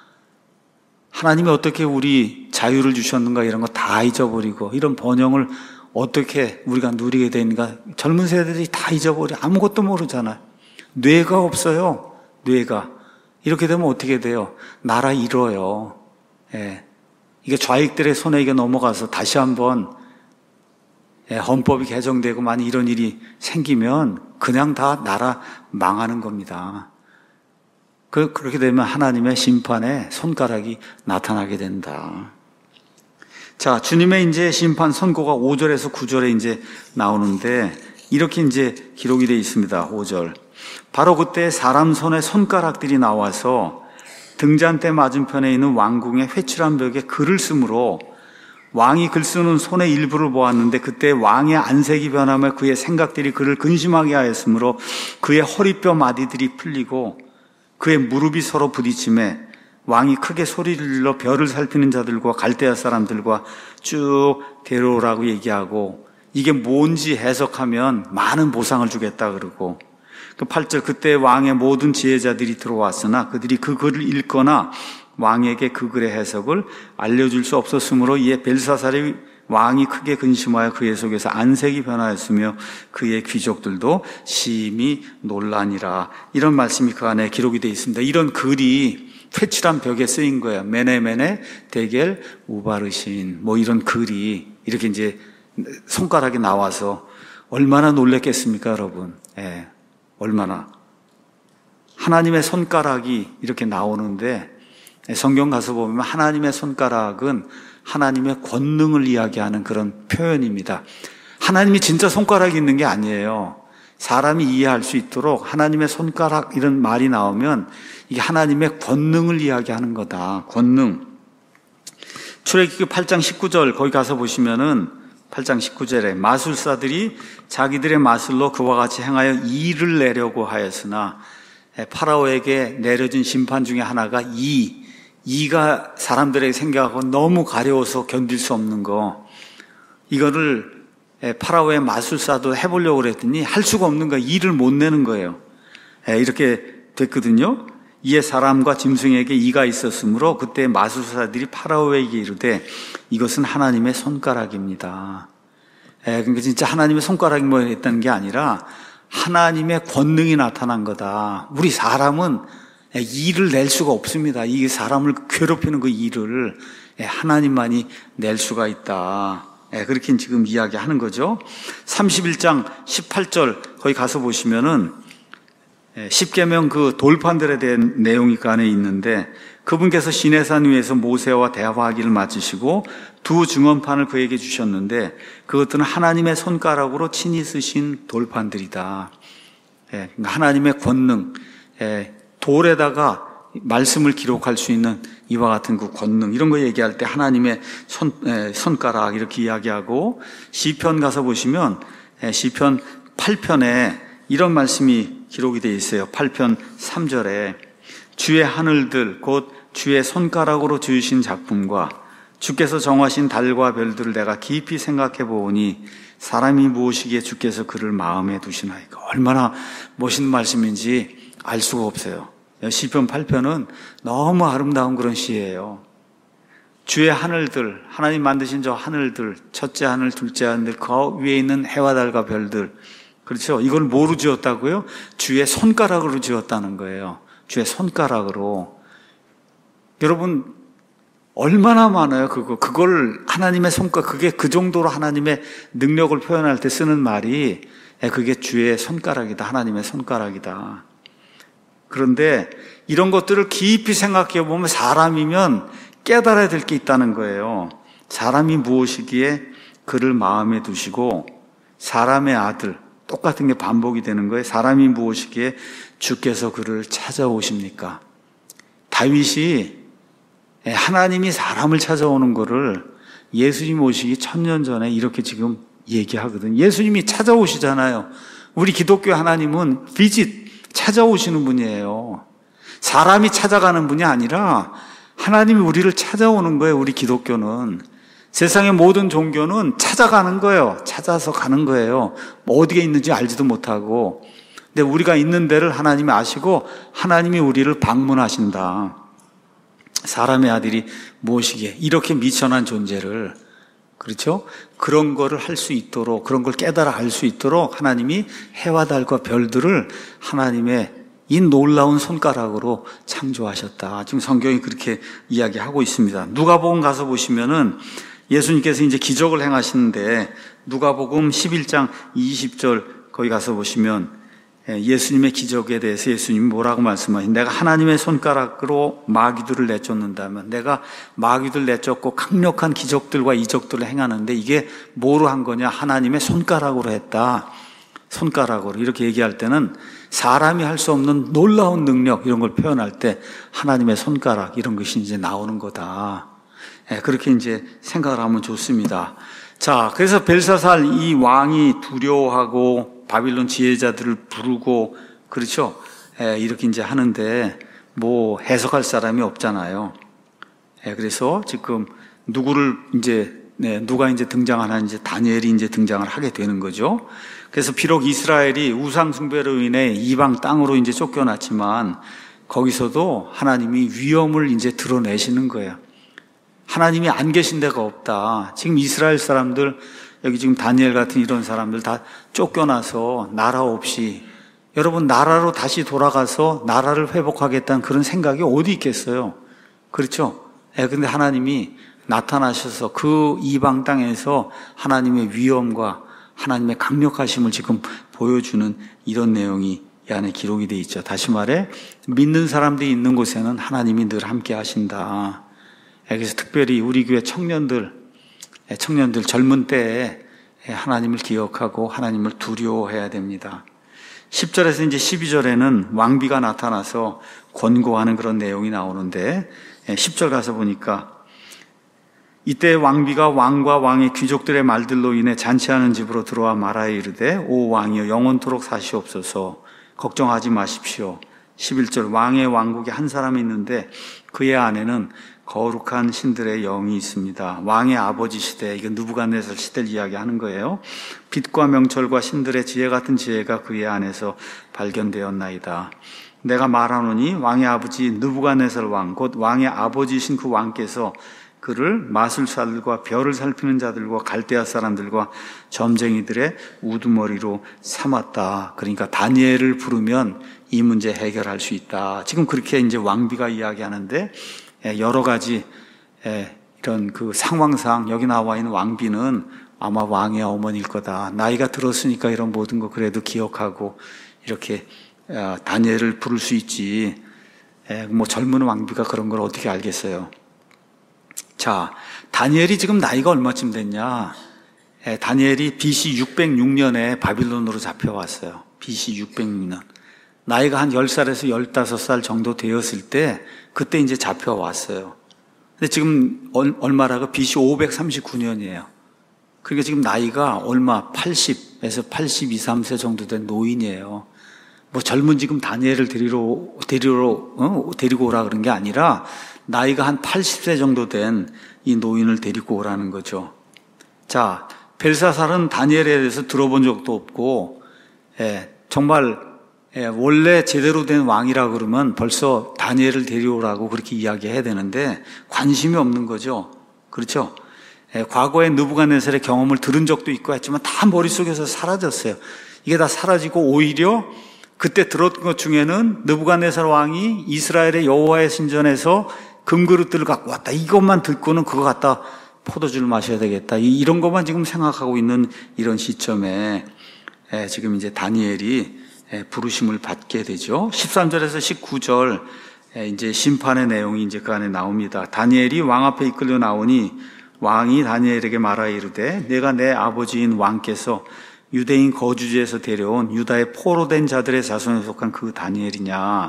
하나님이 어떻게 우리 자유를 주셨는가 이런 거 다 잊어버리고 이런 번영을 어떻게 우리가 누리게 되는가 젊은 세대들이 다 잊어버려. 아무것도 모르잖아요. 뇌가 없어요. 뇌가. 이렇게 되면 어떻게 돼요? 나라 잃어요. 예. 이게 좌익들의 손에 이게 넘어가서 다시 한번 예, 헌법이 개정되고 만약 이런 일이 생기면 그냥 다 나라 망하는 겁니다. 그, 그렇게 되면 하나님의 심판의 손가락이 나타나게 된다. 자, 주님의 이제 심판 선고가 오 절에서 구 절에 이제 나오는데 이렇게 이제 기록이 되어 있습니다. 오 절. 바로 그때 사람 손에 손가락들이 나와서 등잔대 맞은편에 있는 왕궁의 회칠한 벽에 글을 쓰므로 왕이 글 쓰는 손의 일부를 보았는데 그때 왕의 안색이 변하며 그의 생각들이 그를 근심하게 하였으므로 그의 허리뼈 마디들이 풀리고 그의 무릎이 서로 부딪힘에 왕이 크게 소리를 질러 별을 살피는 자들과 갈대아 사람들과 쭉 데려오라고 얘기하고 이게 뭔지 해석하면 많은 보상을 주겠다 그러고 그 팔 절 그때 왕의 모든 지혜자들이 들어왔으나 그들이 그 글을 읽거나 왕에게 그 글의 해석을 알려줄 수 없었으므로 이에 벨사살이 왕이 크게 근심하여 그의 속에서 안색이 변하였으며 그의 귀족들도 심히 놀라니라. 이런 말씀이 그 안에 기록이 되어 있습니다. 이런 글이 회칠한 벽에 쓰인 거예요. 메네메네 데겔 우바르신 뭐 이런 글이 이렇게 이제 손가락이 나와서 얼마나 놀랬겠습니까, 여러분? 예, 얼마나. 하나님의 손가락이 이렇게 나오는데 성경 가서 보면 하나님의 손가락은 하나님의 권능을 이야기하는 그런 표현입니다. 하나님이 진짜 손가락이 있는 게 아니에요. 사람이 이해할 수 있도록 하나님의 손가락 이런 말이 나오면 이게 하나님의 권능을 이야기하는 거다. 권능. 출애굽기 팔 장 십구 절 거기 가서 보시면은 팔 장 십구 절에 마술사들이 자기들의 마술로 그와 같이 행하여 이를 내려고 하였으나 파라오에게 내려진 심판 중에 하나가 이 이가 사람들에게 생각하고 너무 가려워서 견딜 수 없는 거. 이거를 파라오의 마술사도 해보려고 그랬더니 할 수가 없는 거예요. 이를 못 내는 거예요. 이렇게 됐거든요. 이에 사람과 짐승에게 이가 있었으므로 그때 마술사들이 파라오에게 이르되 이것은 하나님의 손가락입니다. 그러니까 진짜 하나님의 손가락이 뭐 했다는 게 아니라 하나님의 권능이 나타난 거다. 우리 사람은 이를 낼 수가 없습니다. 이게 사람을 괴롭히는 그 이를 하나님만이 낼 수가 있다. 그렇게 지금 이야기하는 거죠. 삼십일 장 십팔 절 거기 가서 보시면은 십계명 그 돌판들에 대한 내용이 그 안에 있는데 그분께서 시내산 위에서 모세와 대화하기를 마치시고 두 증언판을 그에게 주셨는데 그것들은 하나님의 손가락으로 친히 쓰신 돌판들이다. 하나님의 권능, 돌에다가 말씀을 기록할 수 있는 이와 같은 그 권능 이런 거 얘기할 때 하나님의 손, 손가락 이렇게 이야기하고 시편 가서 보시면 시편 팔 편에 이런 말씀이 기록이 되어 있어요. 팔 편 삼 절에 주의 하늘들 곧 주의 손가락으로 지으신 작품과 주께서 정하신 달과 별들을 내가 깊이 생각해 보니 사람이 무엇이기에 주께서 그를 마음에 두시나이까. 얼마나 멋있는 말씀인지 알 수가 없어요. 시편 팔 편은 너무 아름다운 그런 시예요. 주의 하늘들, 하나님 만드신 저 하늘들, 첫째 하늘, 둘째 하늘, 그 위에 있는 해와 달과 별들, 그렇죠? 이걸 뭐로 지었다고요? 주의 손가락으로 지었다는 거예요. 주의 손가락으로. 여러분, 얼마나 많아요, 그거. 그걸 하나님의 손가락, 그게 그 정도로 하나님의 능력을 표현할 때 쓰는 말이, 그게 주의 손가락이다, 하나님의 손가락이다. 그런데 이런 것들을 깊이 생각해 보면 사람이면 깨달아야 될 게 있다는 거예요. 사람이 무엇이기에 그를 마음에 두시고, 사람의 아들, 똑같은 게 반복이 되는 거예요. 사람이 무엇이기에 주께서 그를 찾아오십니까? 다윗이 하나님이 사람을 찾아오는 거를 예수님 오시기 천년 전에 이렇게 지금 얘기하거든요. 예수님이 찾아오시잖아요. 우리 기독교 하나님은 비짓, 찾아오시는 분이에요. 사람이 찾아가는 분이 아니라 하나님이 우리를 찾아오는 거예요. 우리 기독교는. 세상의 모든 종교는 찾아가는 거예요. 찾아서 가는 거예요. 뭐 어디에 있는지 알지도 못하고. 근데 우리가 있는 데를 하나님이 아시고 하나님이 우리를 방문하신다. 사람의 아들이 무엇이기에 이렇게 미천한 존재를, 그렇죠? 그런 거를 할 수 있도록, 그런 걸 깨달아 알 수 있도록 하나님이 해와 달과 별들을 하나님의 이 놀라운 손가락으로 창조하셨다. 지금 성경이 그렇게 이야기하고 있습니다. 누가복음 가서 보시면은 예수님께서 이제 기적을 행하시는데 누가복음 십일 장 이십 절 거기 가서 보시면 예수님의 기적에 대해서 예수님이 뭐라고 말씀하신, 내가 하나님의 손가락으로 마귀들을 내쫓는다면, 내가 마귀들 내쫓고 강력한 기적들과 이적들을 행하는데 이게 뭐로 한 거냐? 하나님의 손가락으로 했다. 손가락으로. 이렇게 얘기할 때는 사람이 할 수 없는 놀라운 능력, 이런 걸 표현할 때 하나님의 손가락, 이런 것이 이제 나오는 거다. 그렇게 이제 생각을 하면 좋습니다. 자, 그래서 벨사살 이 왕이 두려워하고 바빌론 지혜자들을 부르고, 그렇죠? 예, 이렇게 이제 하는데 뭐 해석할 사람이 없잖아요. 예, 그래서 지금 누구를 이제, 네, 누가 이제 등장하나, 이제 다니엘이 이제 등장을 하게 되는 거죠. 그래서 비록 이스라엘이 우상숭배로 인해 이방 땅으로 이제 쫓겨났지만 거기서도 하나님이 위엄을 이제 드러내시는 거예요. 하나님이 안 계신 데가 없다. 지금 이스라엘 사람들, 여기 지금 다니엘 같은 이런 사람들 다 쫓겨나서 나라 없이, 여러분 나라로 다시 돌아가서 나라를 회복하겠다는 그런 생각이 어디 있겠어요? 그렇죠? 예, 근데 하나님이 나타나셔서 그 이방 땅에서 하나님의 위엄과 하나님의 강력하심을 지금 보여주는 이런 내용이 이 안에 기록이 되어 있죠. 다시 말해, 믿는 사람들이 있는 곳에는 하나님이 늘 함께 하신다. 그래서 특별히 우리 교회 청년들, 청년들 젊은 때에 하나님을 기억하고 하나님을 두려워해야 됩니다. 십 절에서 이제 십이 절에는 왕비가 나타나서 권고하는 그런 내용이 나오는데, 십 절 가서 보니까 이때 왕비가 왕과 왕의 귀족들의 말들로 인해 잔치하는 집으로 들어와 말하여 이르되, 오 왕이여 영원토록 사시옵소서, 걱정하지 마십시오. 십일 절, 왕의 왕국에 한 사람이 있는데 그의 안에는 거룩한 신들의 영이 있습니다. 왕의 아버지 시대, 이건 느부갓네살 시대를 이야기하는 거예요. 빛과 명철과 신들의 지혜 같은 지혜가 그의 안에서 발견되었나이다. 내가 말하노니 왕의 아버지 느부갓네살 왕, 곧 왕의 아버지이신 그 왕께서 그를 마술사들과 별을 살피는 자들과 갈대아 사람들과 점쟁이들의 우두머리로 삼았다. 그러니까 다니엘을 부르면 이 문제 해결할 수 있다. 지금 그렇게 이제 왕비가 이야기하는데, 여러 가지 이런 그 상황상 여기 나와 있는 왕비는 아마 왕의 어머니일 거다. 나이가 들었으니까 이런 모든 거 그래도 기억하고 이렇게 다니엘을 부를 수 있지. 뭐 젊은 왕비가 그런 걸 어떻게 알겠어요? 자, 다니엘이 지금 나이가 얼마쯤 됐냐? 다니엘이 비씨 육백육 년에 바빌론으로 잡혀왔어요. 비씨 육백육 년. 나이가 한 열 살에서 열다섯 살 정도 되었을 때 그때 이제 잡혀왔어요. 근데 지금 얼마라고? 비씨 오백삼십구 년이에요. 그러니까 지금 나이가 얼마? 팔십에서 팔십이, 삼 세 정도 된 노인이에요. 뭐 젊은 지금 다니엘을 데리러, 데리러, 어? 데리고 오라 그런 게 아니라 나이가 한 팔십 세 정도 된 이 노인을 데리고 오라는 거죠. 자, 벨사살은 다니엘에 대해서 들어본 적도 없고, 예, 정말, 예, 원래 제대로 된 왕이라 그러면 벌써 다니엘을 데려오라고 그렇게 이야기해야 되는데 관심이 없는 거죠. 그렇죠? 예, 과거에 느부갓네살의 경험을 들은 적도 있고 했지만 다 머릿속에서 사라졌어요. 이게 다 사라지고 오히려 그때 들었던 것 중에는 느부갓네살 왕이 이스라엘의 여호와의 신전에서 금그릇들을 갖고 왔다. 이것만 듣고는 그거 갖다 포도주를 마셔야 되겠다. 이런 것만 지금 생각하고 있는 이런 시점에 지금 이제 다니엘이 부르심을 받게 되죠. 십삼 절에서 십구 절 이제 심판의 내용이 이제 그 안에 나옵니다. 다니엘이 왕 앞에 이끌려 나오니 왕이 다니엘에게 말하여 이르되 내가 내 아버지인 왕께서 유대인 거주지에서 데려온 유다의 포로된 자들의 자손에 속한 그 다니엘이냐.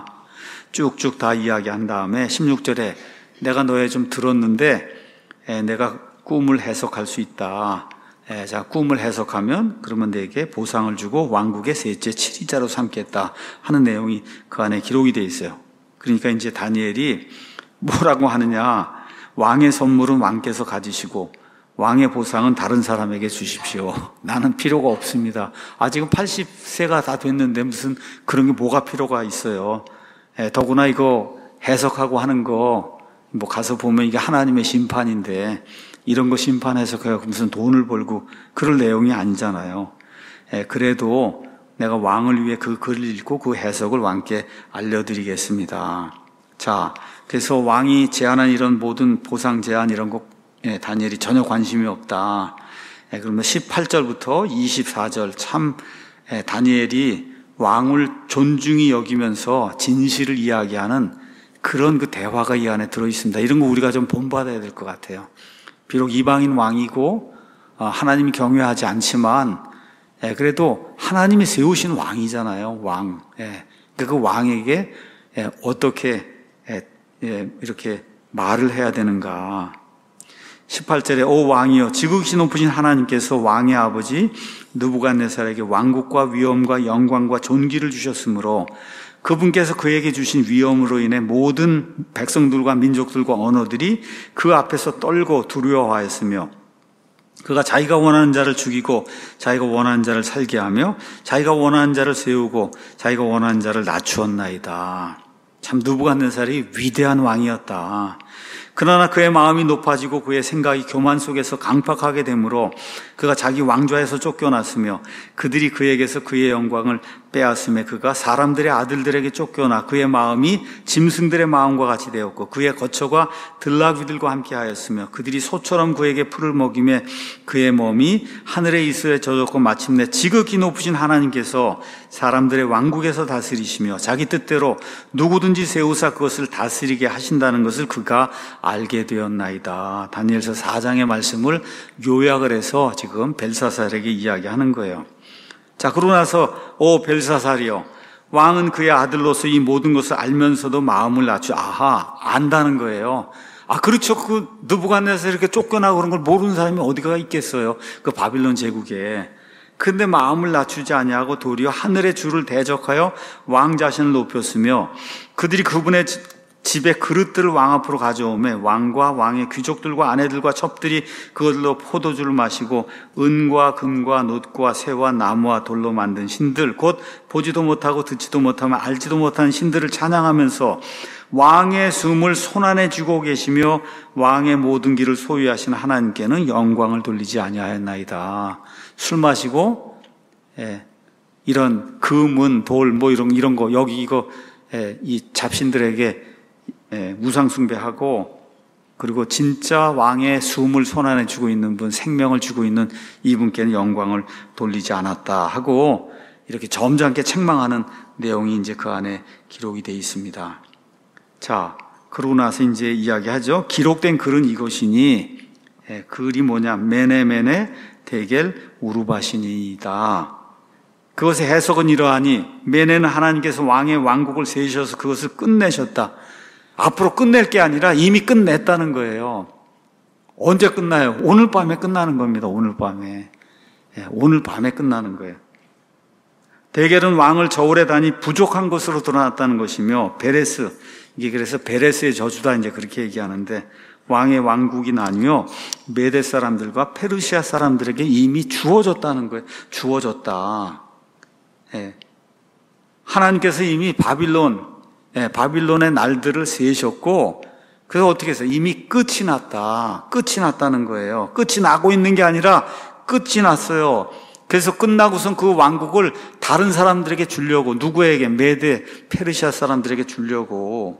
쭉쭉 다 이야기한 다음에 십육 절에 내가 너에 좀 들었는데 에, 내가 꿈을 해석할 수 있다. 에, 자, 꿈을 해석하면 그러면 내게 보상을 주고 왕국의 셋째 칠위자로 삼겠다 하는 내용이 그 안에 기록이 되어 있어요. 그러니까 이제 다니엘이 뭐라고 하느냐. 왕의 선물은 왕께서 가지시고 왕의 보상은 다른 사람에게 주십시오. 나는 필요가 없습니다. 아, 지금 팔십 세가 다 됐는데 무슨 그런 게 뭐가 필요가 있어요. 예, 더구나 이거 해석하고 하는 거, 뭐 가서 보면 이게 하나님의 심판인데, 이런 거 심판 해석해서 무슨 돈을 벌고 그럴 내용이 아니잖아요. 예, 그래도 내가 왕을 위해 그 글을 읽고 그 해석을 왕께 알려드리겠습니다. 자, 그래서 왕이 제안한 이런 모든 보상 제안 이런 거, 예, 다니엘이 전혀 관심이 없다. 예, 그러면 십팔 절부터 이십사 절 참, 예, 다니엘이 왕을 존중히 여기면서 진실을 이야기하는 그런 그 대화가 이 안에 들어있습니다. 이런 거 우리가 좀 본받아야 될 것 같아요. 비록 이방인 왕이고 하나님이 경외하지 않지만 그래도 하나님이 세우신 왕이잖아요. 왕. 그 왕에게 어떻게 이렇게 말을 해야 되는가. 십팔 절에 오 왕이여 지극히 높으신 하나님께서 왕의 아버지 느부갓네살에게 왕국과 위엄과 영광과 존귀를 주셨으므로 그분께서 그에게 주신 위엄으로 인해 모든 백성들과 민족들과 언어들이 그 앞에서 떨고 두려워하였으며 그가 자기가 원하는 자를 죽이고 자기가 원하는 자를 살게 하며 자기가 원하는 자를 세우고 자기가 원하는 자를 낮추었나이다. 참 느부갓네살이 위대한 왕이었다. 그러나 그의 마음이 높아지고 그의 생각이 교만 속에서 강팍하게 되므로 그가 자기 왕좌에서 쫓겨났으며 그들이 그에게서 그의 영광을 빼앗음에 그가 사람들의 아들들에게 쫓겨나 그의 마음이 짐승들의 마음과 같이 되었고 그의 거처가 들나귀들과 함께 하였으며 그들이 소처럼 그에게 풀을 먹이며 그의 몸이 하늘의 이슬에 젖었고 마침내 지극히 높으신 하나님께서 사람들의 왕국에서 다스리시며 자기 뜻대로 누구든지 세우사 그것을 다스리게 하신다는 것을 그가 알게 되었나이다. 다니엘서 사 장의 말씀을 요약을 해서 지금 벨사살에게 이야기하는 거예요. 자, 그러고 나서 오 벨사살이여 왕은 그의 아들로서 이 모든 것을 알면서도 마음을 낮추 아하 안다는 거예요. 아 그렇죠. 그 느부갓네살 이렇게 쫓겨나고 그런 걸 모르는 사람이 어디가 있겠어요. 그 바빌론 제국에. 근데 마음을 낮추지 아니하고 도리어 하늘의 주를 대적하여 왕 자신을 높였으며 그들이 그분의 집에 그릇들을 왕 앞으로 가져오매 왕과 왕의 귀족들과 아내들과 첩들이 그것들로 포도주를 마시고 은과 금과 놋과 새와 나무와 돌로 만든 신들 곧 보지도 못하고 듣지도 못하며 알지도 못하는 신들을 찬양하면서 왕의 숨을 손안에 쥐고 계시며 왕의 모든 길을 소유하신 하나님께는 영광을 돌리지 아니하였나이다. 술 마시고 예, 이런 금은 돌 뭐 이런 이런 거 여기 이거 예, 이 잡신들에게 예, 우상 숭배하고 그리고 진짜 왕의 숨을 손안에 쥐고 있는 분, 생명을 쥐고 있는 이분께는 영광을 돌리지 않았다 하고 이렇게 점잖게 책망하는 내용이 이제 그 안에 기록이 되어 있습니다. 자, 그러고 나서 이제 이야기하죠. 기록된 글은 이것이니 예, 글이 뭐냐? 메네메네 데겔 우르바시니이다. 그것의 해석은 이러하니 메네는 하나님께서 왕의 왕국을 세우셔서 그것을 끝내셨다. 앞으로 끝낼 게 아니라 이미 끝냈다는 거예요. 언제 끝나요? 오늘 밤에 끝나는 겁니다. 오늘 밤에. 예, 오늘 밤에 끝나는 거예요. 대개는 왕을 저울에 다니 부족한 것으로 드러났다는 것이며, 베레스, 이게 그래서 베레스의 저주다 이제 그렇게 얘기하는데, 왕의 왕국이 나뉘어 메대 사람들과 페르시아 사람들에게 이미 주어졌다는 거예요. 주어졌다. 예. 하나님께서 이미 바빌론, 예, 바빌론의 날들을 세셨고, 그래서 어떻게 했어요? 이미 끝이 났다. 끝이 났다는 거예요. 끝이 나고 있는 게 아니라 끝이 났어요. 그래서 끝나고선 그 왕국을 다른 사람들에게 주려고, 누구에게? 메대, 페르시아 사람들에게 주려고.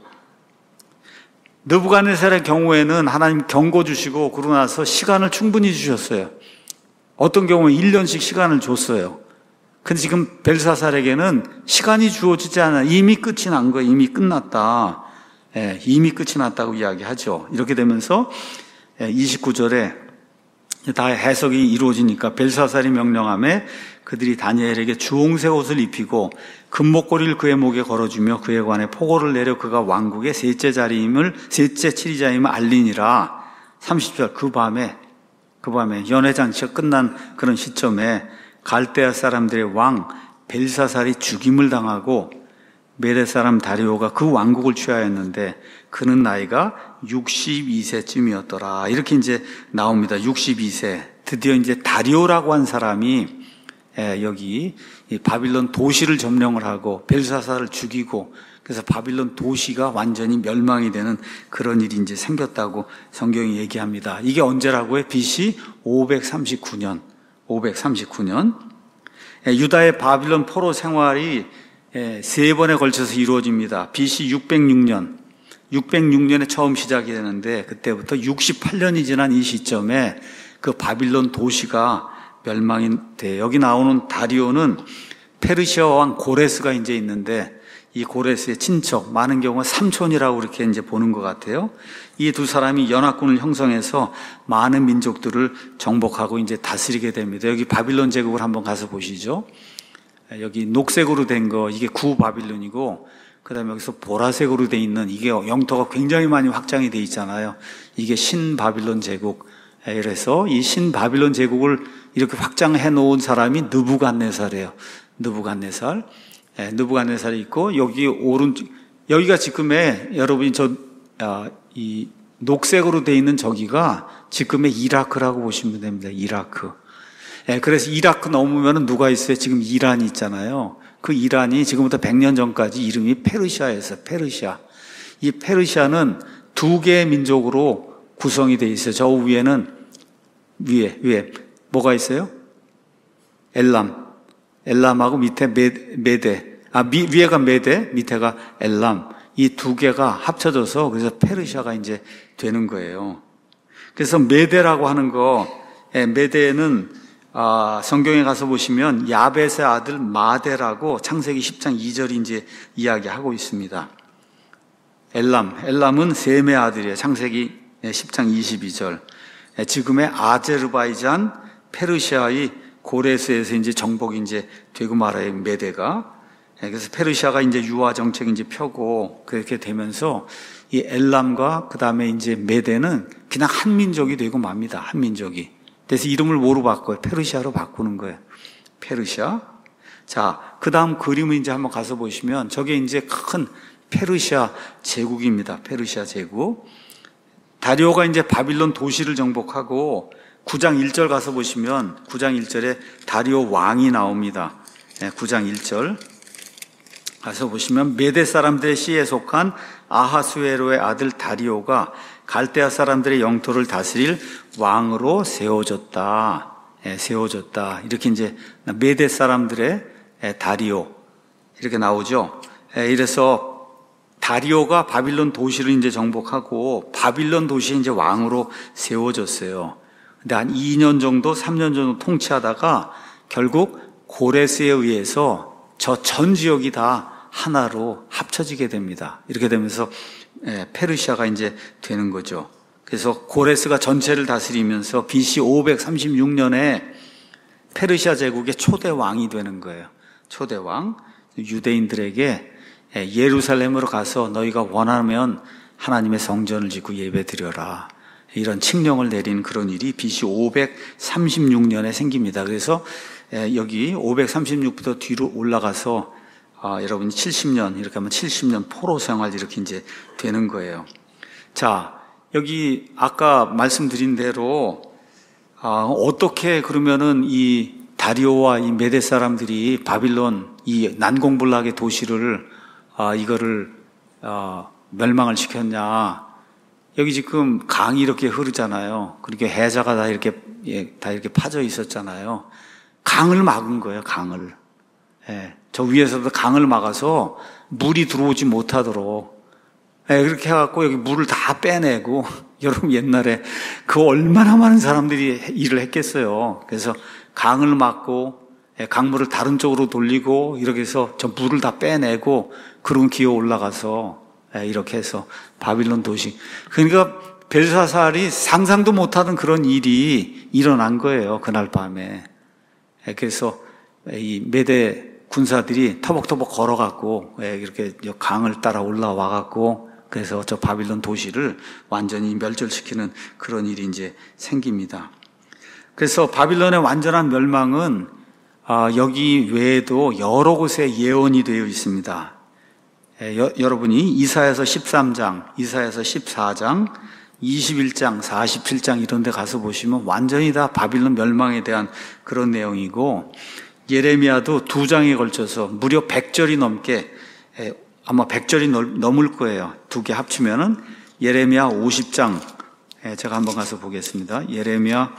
느부갓네살의 경우에는 하나님 경고 주시고 그러고 나서 시간을 충분히 주셨어요. 어떤 경우는 일 년씩 시간을 줬어요. 근데 지금 벨사살에게는 시간이 주어지지 않아. 이미 끝이 난 거예요. 이미 끝났다. 예, 이미 끝이 났다고 이야기하죠. 이렇게 되면서 이십구 절에 다 해석이 이루어지니까 벨사살이 명령하며 그들이 다니엘에게 주홍색 옷을 입히고 금목걸이를 그의 목에 걸어주며 그에 관해 포고를 내려 그가 왕국의 셋째 자리임을, 셋째 치리자임을 알리니라. 삼십 절, 그 밤에, 그 밤에 연회잔치가 끝난 그런 시점에 갈대아 사람들의 왕 벨사살이 죽임을 당하고 메대 사람 다리오가 그 왕국을 취하였는데 그는 나이가 육십이 세쯤이었더라. 이렇게 이제 나옵니다. 육십이 세. 드디어 이제 다리오라고 한 사람이 여기 바빌론 도시를 점령을 하고 벨사살을 죽이고, 그래서 바빌론 도시가 완전히 멸망이 되는 그런 일이 이제 생겼다고 성경이 얘기합니다. 이게 언제라고요? 비씨 오백삼십구 년. 오백삼십구 년. 유다의 바빌론 포로 생활이 세 번에 걸쳐서 이루어집니다. 비씨 육백육 년. 육백육 년에 처음 시작이 되는데 그때부터 육십팔 년이 지난 이 시점에 그 바빌론 도시가 멸망이 돼. 여기 나오는 다리오는 페르시아 왕 고레스가 이제 있는데 이 고레스의 친척, 많은 경우 삼촌이라고 그렇게 이제 보는 것 같아요. 이 두 사람이 연합군을 형성해서 많은 민족들을 정복하고 이제 다스리게 됩니다. 여기 바빌론 제국을 한번 가서 보시죠. 여기 녹색으로 된 거, 이게 구바빌론이고, 그 다음에 여기서 보라색으로 돼 있는 이게 영토가 굉장히 많이 확장이 돼 있잖아요. 이게 신바빌론 제국. 그래서 이 신바빌론 제국을 이렇게 확장해 놓은 사람이 느부갓네살이에요. 느부갓네살. 예, 느부갓네살이 있고, 여기 오른쪽, 여기가 지금의, 여러분이 저, 아, 이 녹색으로 돼 있는 저기가 지금의 이라크라고 보시면 됩니다. 이라크. 예, 그래서 이라크 넘으면 누가 있어요? 지금 이란이 있잖아요. 그 이란이 지금부터 백 년 전까지 이름이 페르시아였어요. 페르시아. 이 페르시아는 두 개의 민족으로 구성이 돼 있어요. 저 위에는, 위에, 위에, 뭐가 있어요? 엘람. 엘람하고 밑에 메대. 아, 미, 위에가 메대, 밑에가 엘람. 이 두 개가 합쳐져서 그래서 페르시아가 이제 되는 거예요. 그래서 메대라고 하는 거, 예, 메대는 아, 성경에 가서 보시면 야벳의 아들 마대라고 창세기 십 장 이 절이 이제 이야기하고 있습니다. 엘람, 엘람은 셈의 아들이에요. 창세기 십 장 이십이 절. 지금의 아제르바이잔, 페르시아의 고레스에서 이제 정복이 이제 되고 말아요. 메대가. 그래서 페르시아가 이제 유화 정책 이제 펴고 그렇게 되면서 이 엘람과 그 다음에 이제 메대는 그냥 한 민족이 되고 맙니다. 한 민족이. 그래서 이름을 뭐로 바꿔요? 페르시아로 바꾸는 거예요. 페르시아. 자, 그 다음 그림을 이제 한번 가서 보시면 저게 이제 큰 페르시아 제국입니다. 페르시아 제국. 다리오가 이제 바빌론 도시를 정복하고 구 장 일 절 가서 보시면 구 장 일 절에 다리오 왕이 나옵니다. 네, 구 장 일 절 가서 보시면 메대 사람들의 시에 속한 아하수에로의 아들 다리오가 갈대아 사람들의 영토를 다스릴 왕으로 세워졌다. 예, 세워졌다. 이렇게 이제 메대 사람들의 예, 다리오 이렇게 나오죠. 예, 이래서 다리오가 바빌론 도시를 이제 정복하고 바빌론 도시에 이제 왕으로 세워졌어요. 근데 한 이 년 정도, 삼 년 정도 통치하다가 결국 고레스에 의해서 저 전 지역이 다 하나로 합쳐지게 됩니다. 이렇게 되면서 페르시아가 이제 되는 거죠. 그래서 고레스가 전체를 다스리면서 비씨 오백삼십육 년에 페르시아 제국의 초대 왕이 되는 거예요. 초대 왕. 유대인들에게 예루살렘으로 가서 너희가 원하면 하나님의 성전을 짓고 예배드려라. 이런 칙령을 내린 그런 일이 비씨 오백삼십육 년에 생깁니다. 그래서 여기 오백삼십육부터 뒤로 올라가서 아, 여러분 칠십 년 이렇게 하면 칠십 년 포로 생활 이렇게 이제 되는 거예요. 자, 여기 아까 말씀드린 대로 아, 어떻게 그러면은 이 다리오와 이 메대 사람들이 바빌론 이 난공불락의 도시를 아, 이거를 아, 멸망을 시켰냐? 여기 지금 강이 이렇게 흐르잖아요. 그렇게 해자가 다 이렇게 예, 다 이렇게 파져 있었잖아요. 강을 막은 거예요. 강을. 예, 저 위에서도 강을 막아서 물이 들어오지 못하도록. 예, 그렇게 해갖고 여기 물을 다 빼내고 여러분 옛날에 그 얼마나 많은 사람들이 일을 했겠어요. 그래서 강을 막고 예, 강물을 다른 쪽으로 돌리고 이렇게 해서 저 물을 다 빼내고 그러고 기어 올라가서 예, 이렇게 해서 바빌론 도시. 그러니까 벨사살이 상상도 못하던 그런 일이 일어난 거예요. 그날 밤에. 예, 그래서 이 메대 군사들이 터벅터벅 걸어갖고 예, 이렇게 강을 따라 올라와갖고 그래서 저 바빌론 도시를 완전히 멸절시키는 그런 일이 이제 생깁니다. 그래서 바빌론의 완전한 멸망은 아, 여기 외에도 여러 곳에 예언이 되어 있습니다. 예, 여, 여러분이 이사야서 십삼 장, 이사야서 십사 장, 이십일 장, 사십칠 장 이런 데 가서 보시면 완전히 다 바빌론 멸망에 대한 그런 내용이고 예레미야도 두 장에 걸쳐서 무려 백 절이 넘게 예, 아마 백 절이 넘을 거예요. 두 개 합치면은 예레미야 오십 장 예, 제가 한번 가서 보겠습니다. 예레미야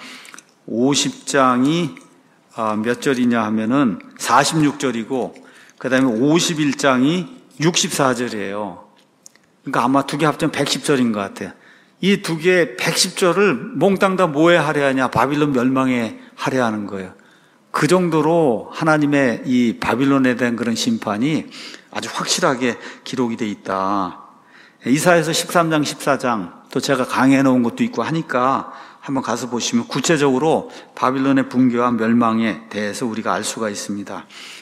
오십 장이 아, 몇 절이냐 하면은 사십육 절이고 그 다음에 오십일 장이 육십사 절이에요. 그러니까 아마 두 개 합치면 백십 절인 것 같아요. 이 두 개 백십 절을 몽땅 다 뭐에 할애하냐? 바빌론 멸망에 할애하는 거예요. 그 정도로 하나님의 이 바빌론에 대한 그런 심판이 아주 확실하게 기록이 돼 있다. 이사야서 십삼 장, 십사 장 또 제가 강의해 놓은 것도 있고 하니까 한번 가서 보시면 구체적으로 바빌론의 붕괴와 멸망에 대해서 우리가 알 수가 있습니다.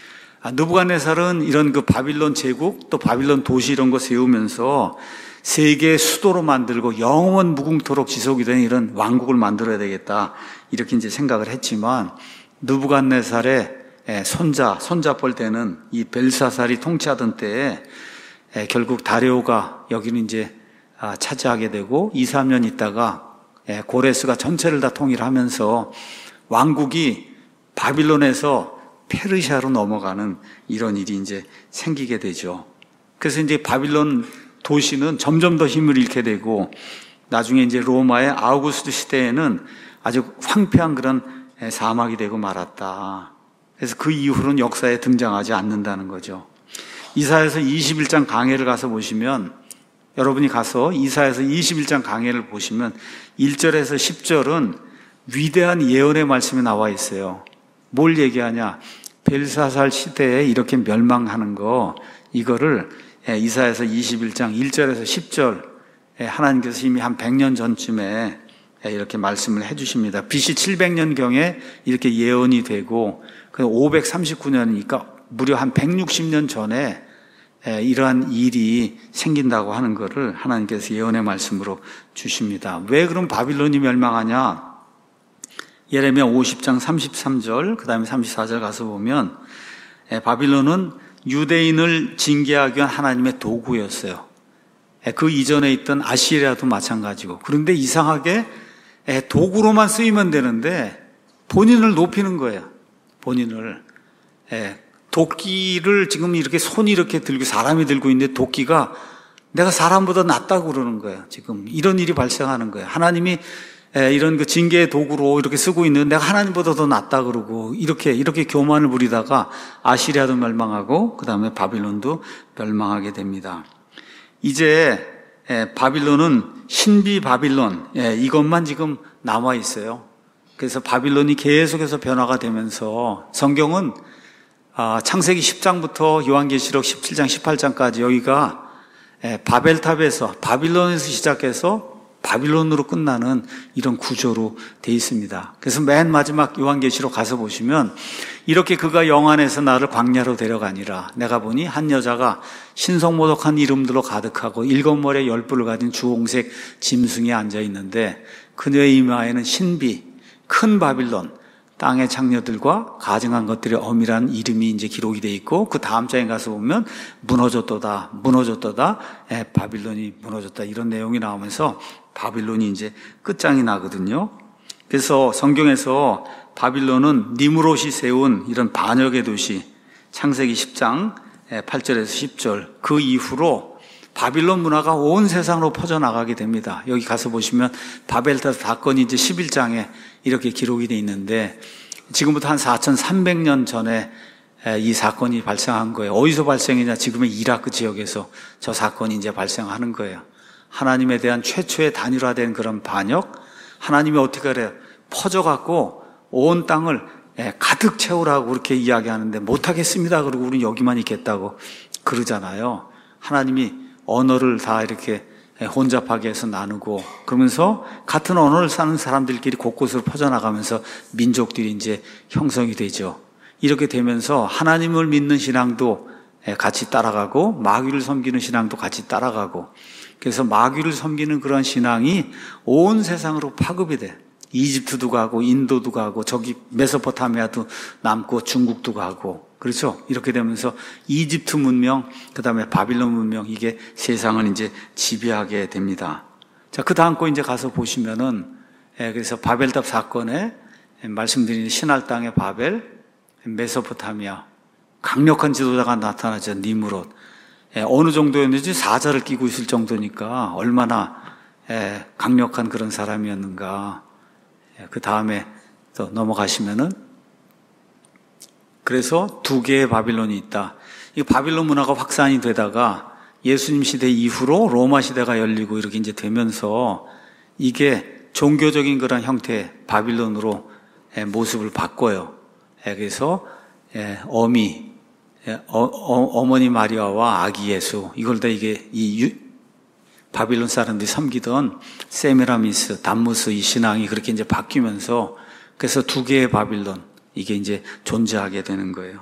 느부갓네살은 이런 그 바빌론 제국 또 바빌론 도시 이런 거 세우면서 세계의 수도로 만들고 영원 무궁토록 지속이 되는 이런 왕국을 만들어야 되겠다 이렇게 이제 생각을 했지만 느부갓네살의 손자 손자뻘 되는 이 벨사살이 통치하던 때에 결국 다리오가 여기는 이제 차지하게 되고 이, 삼 년 있다가 고레스가 전체를 다 통일하면서 왕국이 바빌론에서 페르시아로 넘어가는 이런 일이 이제 생기게 되죠. 그래서 이제 바빌론 도시는 점점 더 힘을 잃게 되고 나중에 이제 로마의 아우구스트 시대에는 아주 황폐한 그런 사막이 되고 말았다. 그래서 그 이후로는 역사에 등장하지 않는다는 거죠. 이사야서 이십일 장 강해를 가서 보시면 여러분이 가서 이사야서 이십일 장 강해를 보시면 일 절에서 십 절은 위대한 예언의 말씀이 나와 있어요. 뭘 얘기하냐? 벨사살 시대에 이렇게 멸망하는 거 이거를 이사야서 이십일 장 일 절에서 십 절 하나님께서 이미 한 백 년 전쯤에 이렇게 말씀을 해 주십니다. 비씨 칠백 년경에 이렇게 예언이 되고 오백삼십구 년이니까 무려 한 백육십 년 전에 이러한 일이 생긴다고 하는 것을 하나님께서 예언의 말씀으로 주십니다. 왜 그럼 바빌론이 멸망하냐? 예레미야 오십 장 삼십삼 절 그 다음에 삼십사 절 가서 보면 바빌론은 유대인을 징계하기 위한 하나님의 도구였어요. 그 이전에 있던 아시리아도 마찬가지고. 그런데 이상하게 도구로만 쓰이면 되는데 본인을 높이는 거예요. 본인을. 도끼를 지금 이렇게 손이 이렇게 들고 사람이 들고 있는데 도끼가 내가 사람보다 낫다고 그러는 거예요. 지금 이런 일이 발생하는 거예요. 하나님이 이런 그 징계의 도구로 이렇게 쓰고 있는데 내가 하나님보다 더 낫다 그러고 이렇게 이렇게 교만을 부리다가 아시리아도 멸망하고 그 다음에 바빌론도 멸망하게 됩니다. 이제 바빌론은 신비 바빌론 이것만 지금 남아 있어요. 그래서 바빌론이 계속해서 변화가 되면서 성경은 창세기 십 장부터 요한계시록 십칠 장, 십팔 장까지 여기가 바벨탑에서 바빌론에서 시작해서 바빌론으로 끝나는 이런 구조로 돼 있습니다. 그래서 맨 마지막 요한계시록 가서 보시면 이렇게 그가 영안에서 나를 광야로 데려가니라. 내가 보니 한 여자가 신성모독한 이름들로 가득하고 일곱 머리에 열 뿔을 가진 주홍색 짐승이 앉아 있는데 그녀의 이마에는 신비, 큰 바빌론, 땅의 창녀들과 가증한 것들의 엄이라는 이름이 이제 기록이 돼 있고, 그 다음 장에 가서 보면 무너졌도다, 무너졌도다, 예, 바빌론이 무너졌다, 이런 내용이 나오면서 바빌론이 이제 끝장이 나거든요. 그래서 성경에서 바빌론은 니므롯이 세운 이런 반역의 도시, 창세기 십 장 팔 절에서 십 절, 그 이후로 바빌론 문화가 온 세상으로 퍼져나가게 됩니다. 여기 가서 보시면 바벨탑 사건이 이제 십일 장에 이렇게 기록이 되어 있는데, 지금부터 한 사천삼백 년 전에 이 사건이 발생한 거예요. 어디서 발생했냐? 지금의 이라크 지역에서 저 사건이 이제 발생하는 거예요. 하나님에 대한 최초의 단일화된 그런 반역, 하나님이 어떻게 그래요? 퍼져갖고 온 땅을 가득 채우라고 그렇게 이야기하는데 못하겠습니다. 그리고 우리는 여기만 있겠다고 그러잖아요. 하나님이 언어를 다 이렇게 혼잡하게 해서 나누고, 그러면서 같은 언어를 사는 사람들끼리 곳곳으로 퍼져나가면서 민족들이 이제 형성이 되죠. 이렇게 되면서 하나님을 믿는 신앙도 같이 따라가고 마귀를 섬기는 신앙도 같이 따라가고, 그래서 마귀를 섬기는 그런 신앙이 온 세상으로 파급이 돼. 이집트도 가고 인도도 가고 저기 메소포타미아도 남고 중국도 가고, 그렇죠? 이렇게 되면서 이집트 문명, 그 다음에 바빌론 문명, 이게 세상을 이제 지배하게 됩니다. 자, 그 다음 거 이제 가서 보시면은, 예, 그래서 바벨탑 사건에 말씀드린 신할 땅의 바벨, 메소포타미아, 강력한 지도자가 나타나죠. 니므롯. 예, 어느 정도였는지 사자를 끼고 있을 정도니까 얼마나 예, 강력한 그런 사람이었는가. 예, 그 다음에 또 넘어가시면은, 그래서 두 개의 바빌론이 있다. 이 바빌론 문화가 확산이 되다가 예수님 시대 이후로 로마 시대가 열리고 이렇게 이제 되면서 이게 종교적인 그런 형태의 바빌론으로 모습을 바꿔요. 그래서 어미, 어, 어, 어머니 마리아와 아기 예수, 이걸 다 이게 이 유, 바빌론 사람들이 섬기던 세미라미스, 담무스 이 신앙이 그렇게 이제 바뀌면서, 그래서 두 개의 바빌론, 이게 이제 존재하게 되는 거예요.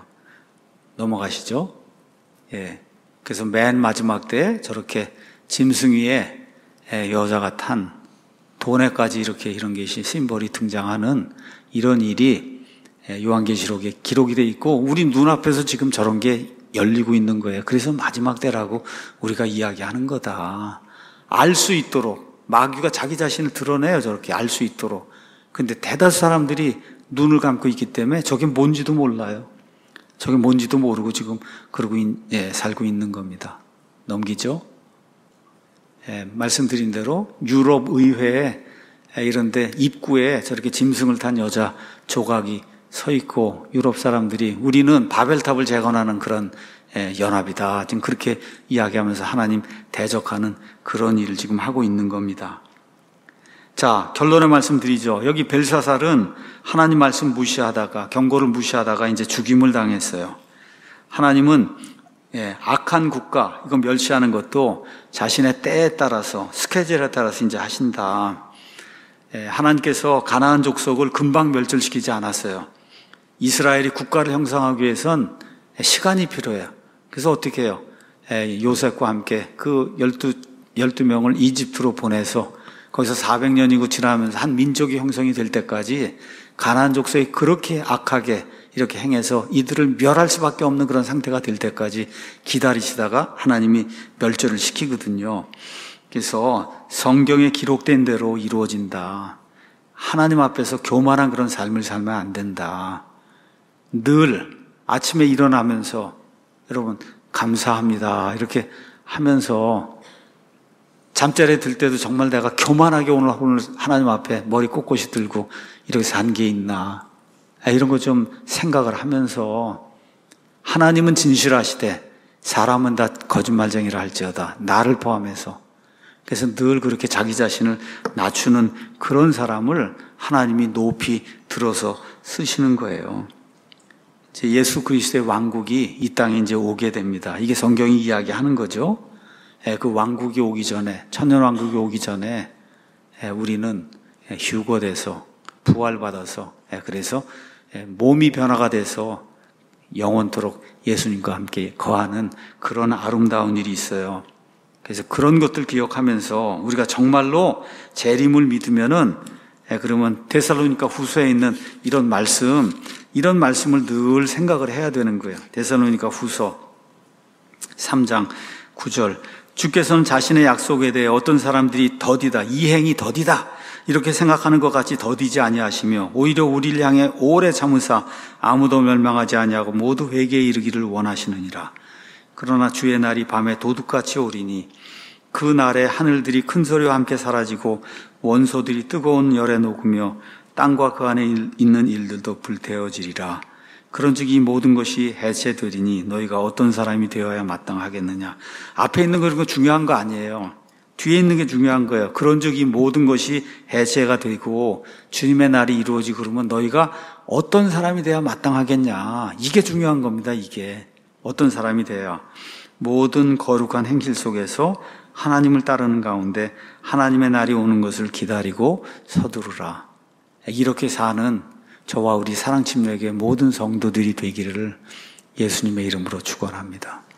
넘어가시죠. 예. 그래서 맨 마지막 때 저렇게 짐승 위에 여자가 탄 도네까지 이렇게 이런 것이 심벌이 등장하는 이런 일이 요한계시록에 기록이 돼 있고, 우리 눈앞에서 지금 저런 게 열리고 있는 거예요. 그래서 마지막 때라고 우리가 이야기하는 거다. 알 수 있도록 마귀가 자기 자신을 드러내요. 저렇게 알 수 있도록. 근데 대다수 사람들이 눈을 감고 있기 때문에 저게 뭔지도 몰라요. 저게 뭔지도 모르고 지금 그러고 있, 예, 살고 있는 겁니다. 넘기죠. 예, 말씀드린 대로 유럽 의회에 이런데 입구에 저렇게 짐승을 탄 여자 조각이 서 있고, 유럽 사람들이 우리는 바벨탑을 재건하는 그런 연합이다, 지금 그렇게 이야기하면서 하나님 대적하는 그런 일을 지금 하고 있는 겁니다. 자, 결론의 말씀드리죠. 여기 벨사살은 하나님 말씀 무시하다가, 경고를 무시하다가 이제 죽임을 당했어요. 하나님은 예, 악한 국가, 이거 멸시하는 것도 자신의 때에 따라서, 스케줄에 따라서 이제 하신다. 예, 하나님께서 가나안 족속을 금방 멸절시키지 않았어요. 이스라엘이 국가를 형성하기 위해선 시간이 필요해요. 그래서 어떻게 해요? 예, 요셉과 함께 그 열두, 열두 명을 이집트로 보내서 거기서 사백 년이고 지나면서 한 민족이 형성이 될 때까지 가나안 족속이 그렇게 악하게 이렇게 행해서 이들을 멸할 수밖에 없는 그런 상태가 될 때까지 기다리시다가 하나님이 멸절을 시키거든요. 그래서 성경에 기록된 대로 이루어진다. 하나님 앞에서 교만한 그런 삶을 살면 안 된다. 늘 아침에 일어나면서 여러분 감사합니다 이렇게 하면서, 잠자리에 들 때도 정말 내가 교만하게 오늘, 오늘 하나님 앞에 머리 꼿꼿이 들고 이렇게 산 게 있나, 이런 거 좀 생각을 하면서, 하나님은 진실하시되 사람은 다 거짓말쟁이라 할지어다, 나를 포함해서. 그래서 늘 그렇게 자기 자신을 낮추는 그런 사람을 하나님이 높이 들어서 쓰시는 거예요. 이제 예수 그리스도의 왕국이 이 땅에 이제 오게 됩니다. 이게 성경이 이야기하는 거죠. 그 왕국이 오기 전에, 천년 왕국이 오기 전에 우리는 휴거돼서 부활받아서, 그래서 몸이 변화가 돼서 영원토록 예수님과 함께 거하는 그런 아름다운 일이 있어요. 그래서 그런 것들 기억하면서 우리가 정말로 재림을 믿으면은 예, 그러면 데살로니가 후서에 있는 이런 말씀, 이런 말씀을 늘 생각을 해야 되는 거예요. 데살로니가 후서 삼 장 구 절. 주께서는 자신의 약속에 대해 어떤 사람들이 더디다, 이 행이 더디다 이렇게 생각하는 것 같이 더디지 아니하시며 오히려 우리를 향해 오래 참으사 아무도 멸망하지 아니하고 모두 회개에 이르기를 원하시느니라. 그러나 주의 날이 밤에 도둑같이 오리니 그 날에 하늘들이 큰 소리와 함께 사라지고 원소들이 뜨거운 열에 녹으며 땅과 그 안에 있는 일들도 불태워지리라. 그런즉 이 모든 것이 해체되리니 너희가 어떤 사람이 되어야 마땅하겠느냐. 앞에 있는 거 중요한 거 아니에요. 뒤에 있는 게 중요한 거예요. 그런즉 이 모든 것이 해체가 되고 주님의 날이 이루어지고 그러면 너희가 어떤 사람이 되어야 마땅하겠냐. 이게 중요한 겁니다. 이게 어떤 사람이 되어야. 모든 거룩한 행실 속에서 하나님을 따르는 가운데 하나님의 날이 오는 것을 기다리고 서두르라. 이렇게 사는 저와 우리 사랑침례교회 모든 성도들이 되기를 예수님의 이름으로 축원합니다.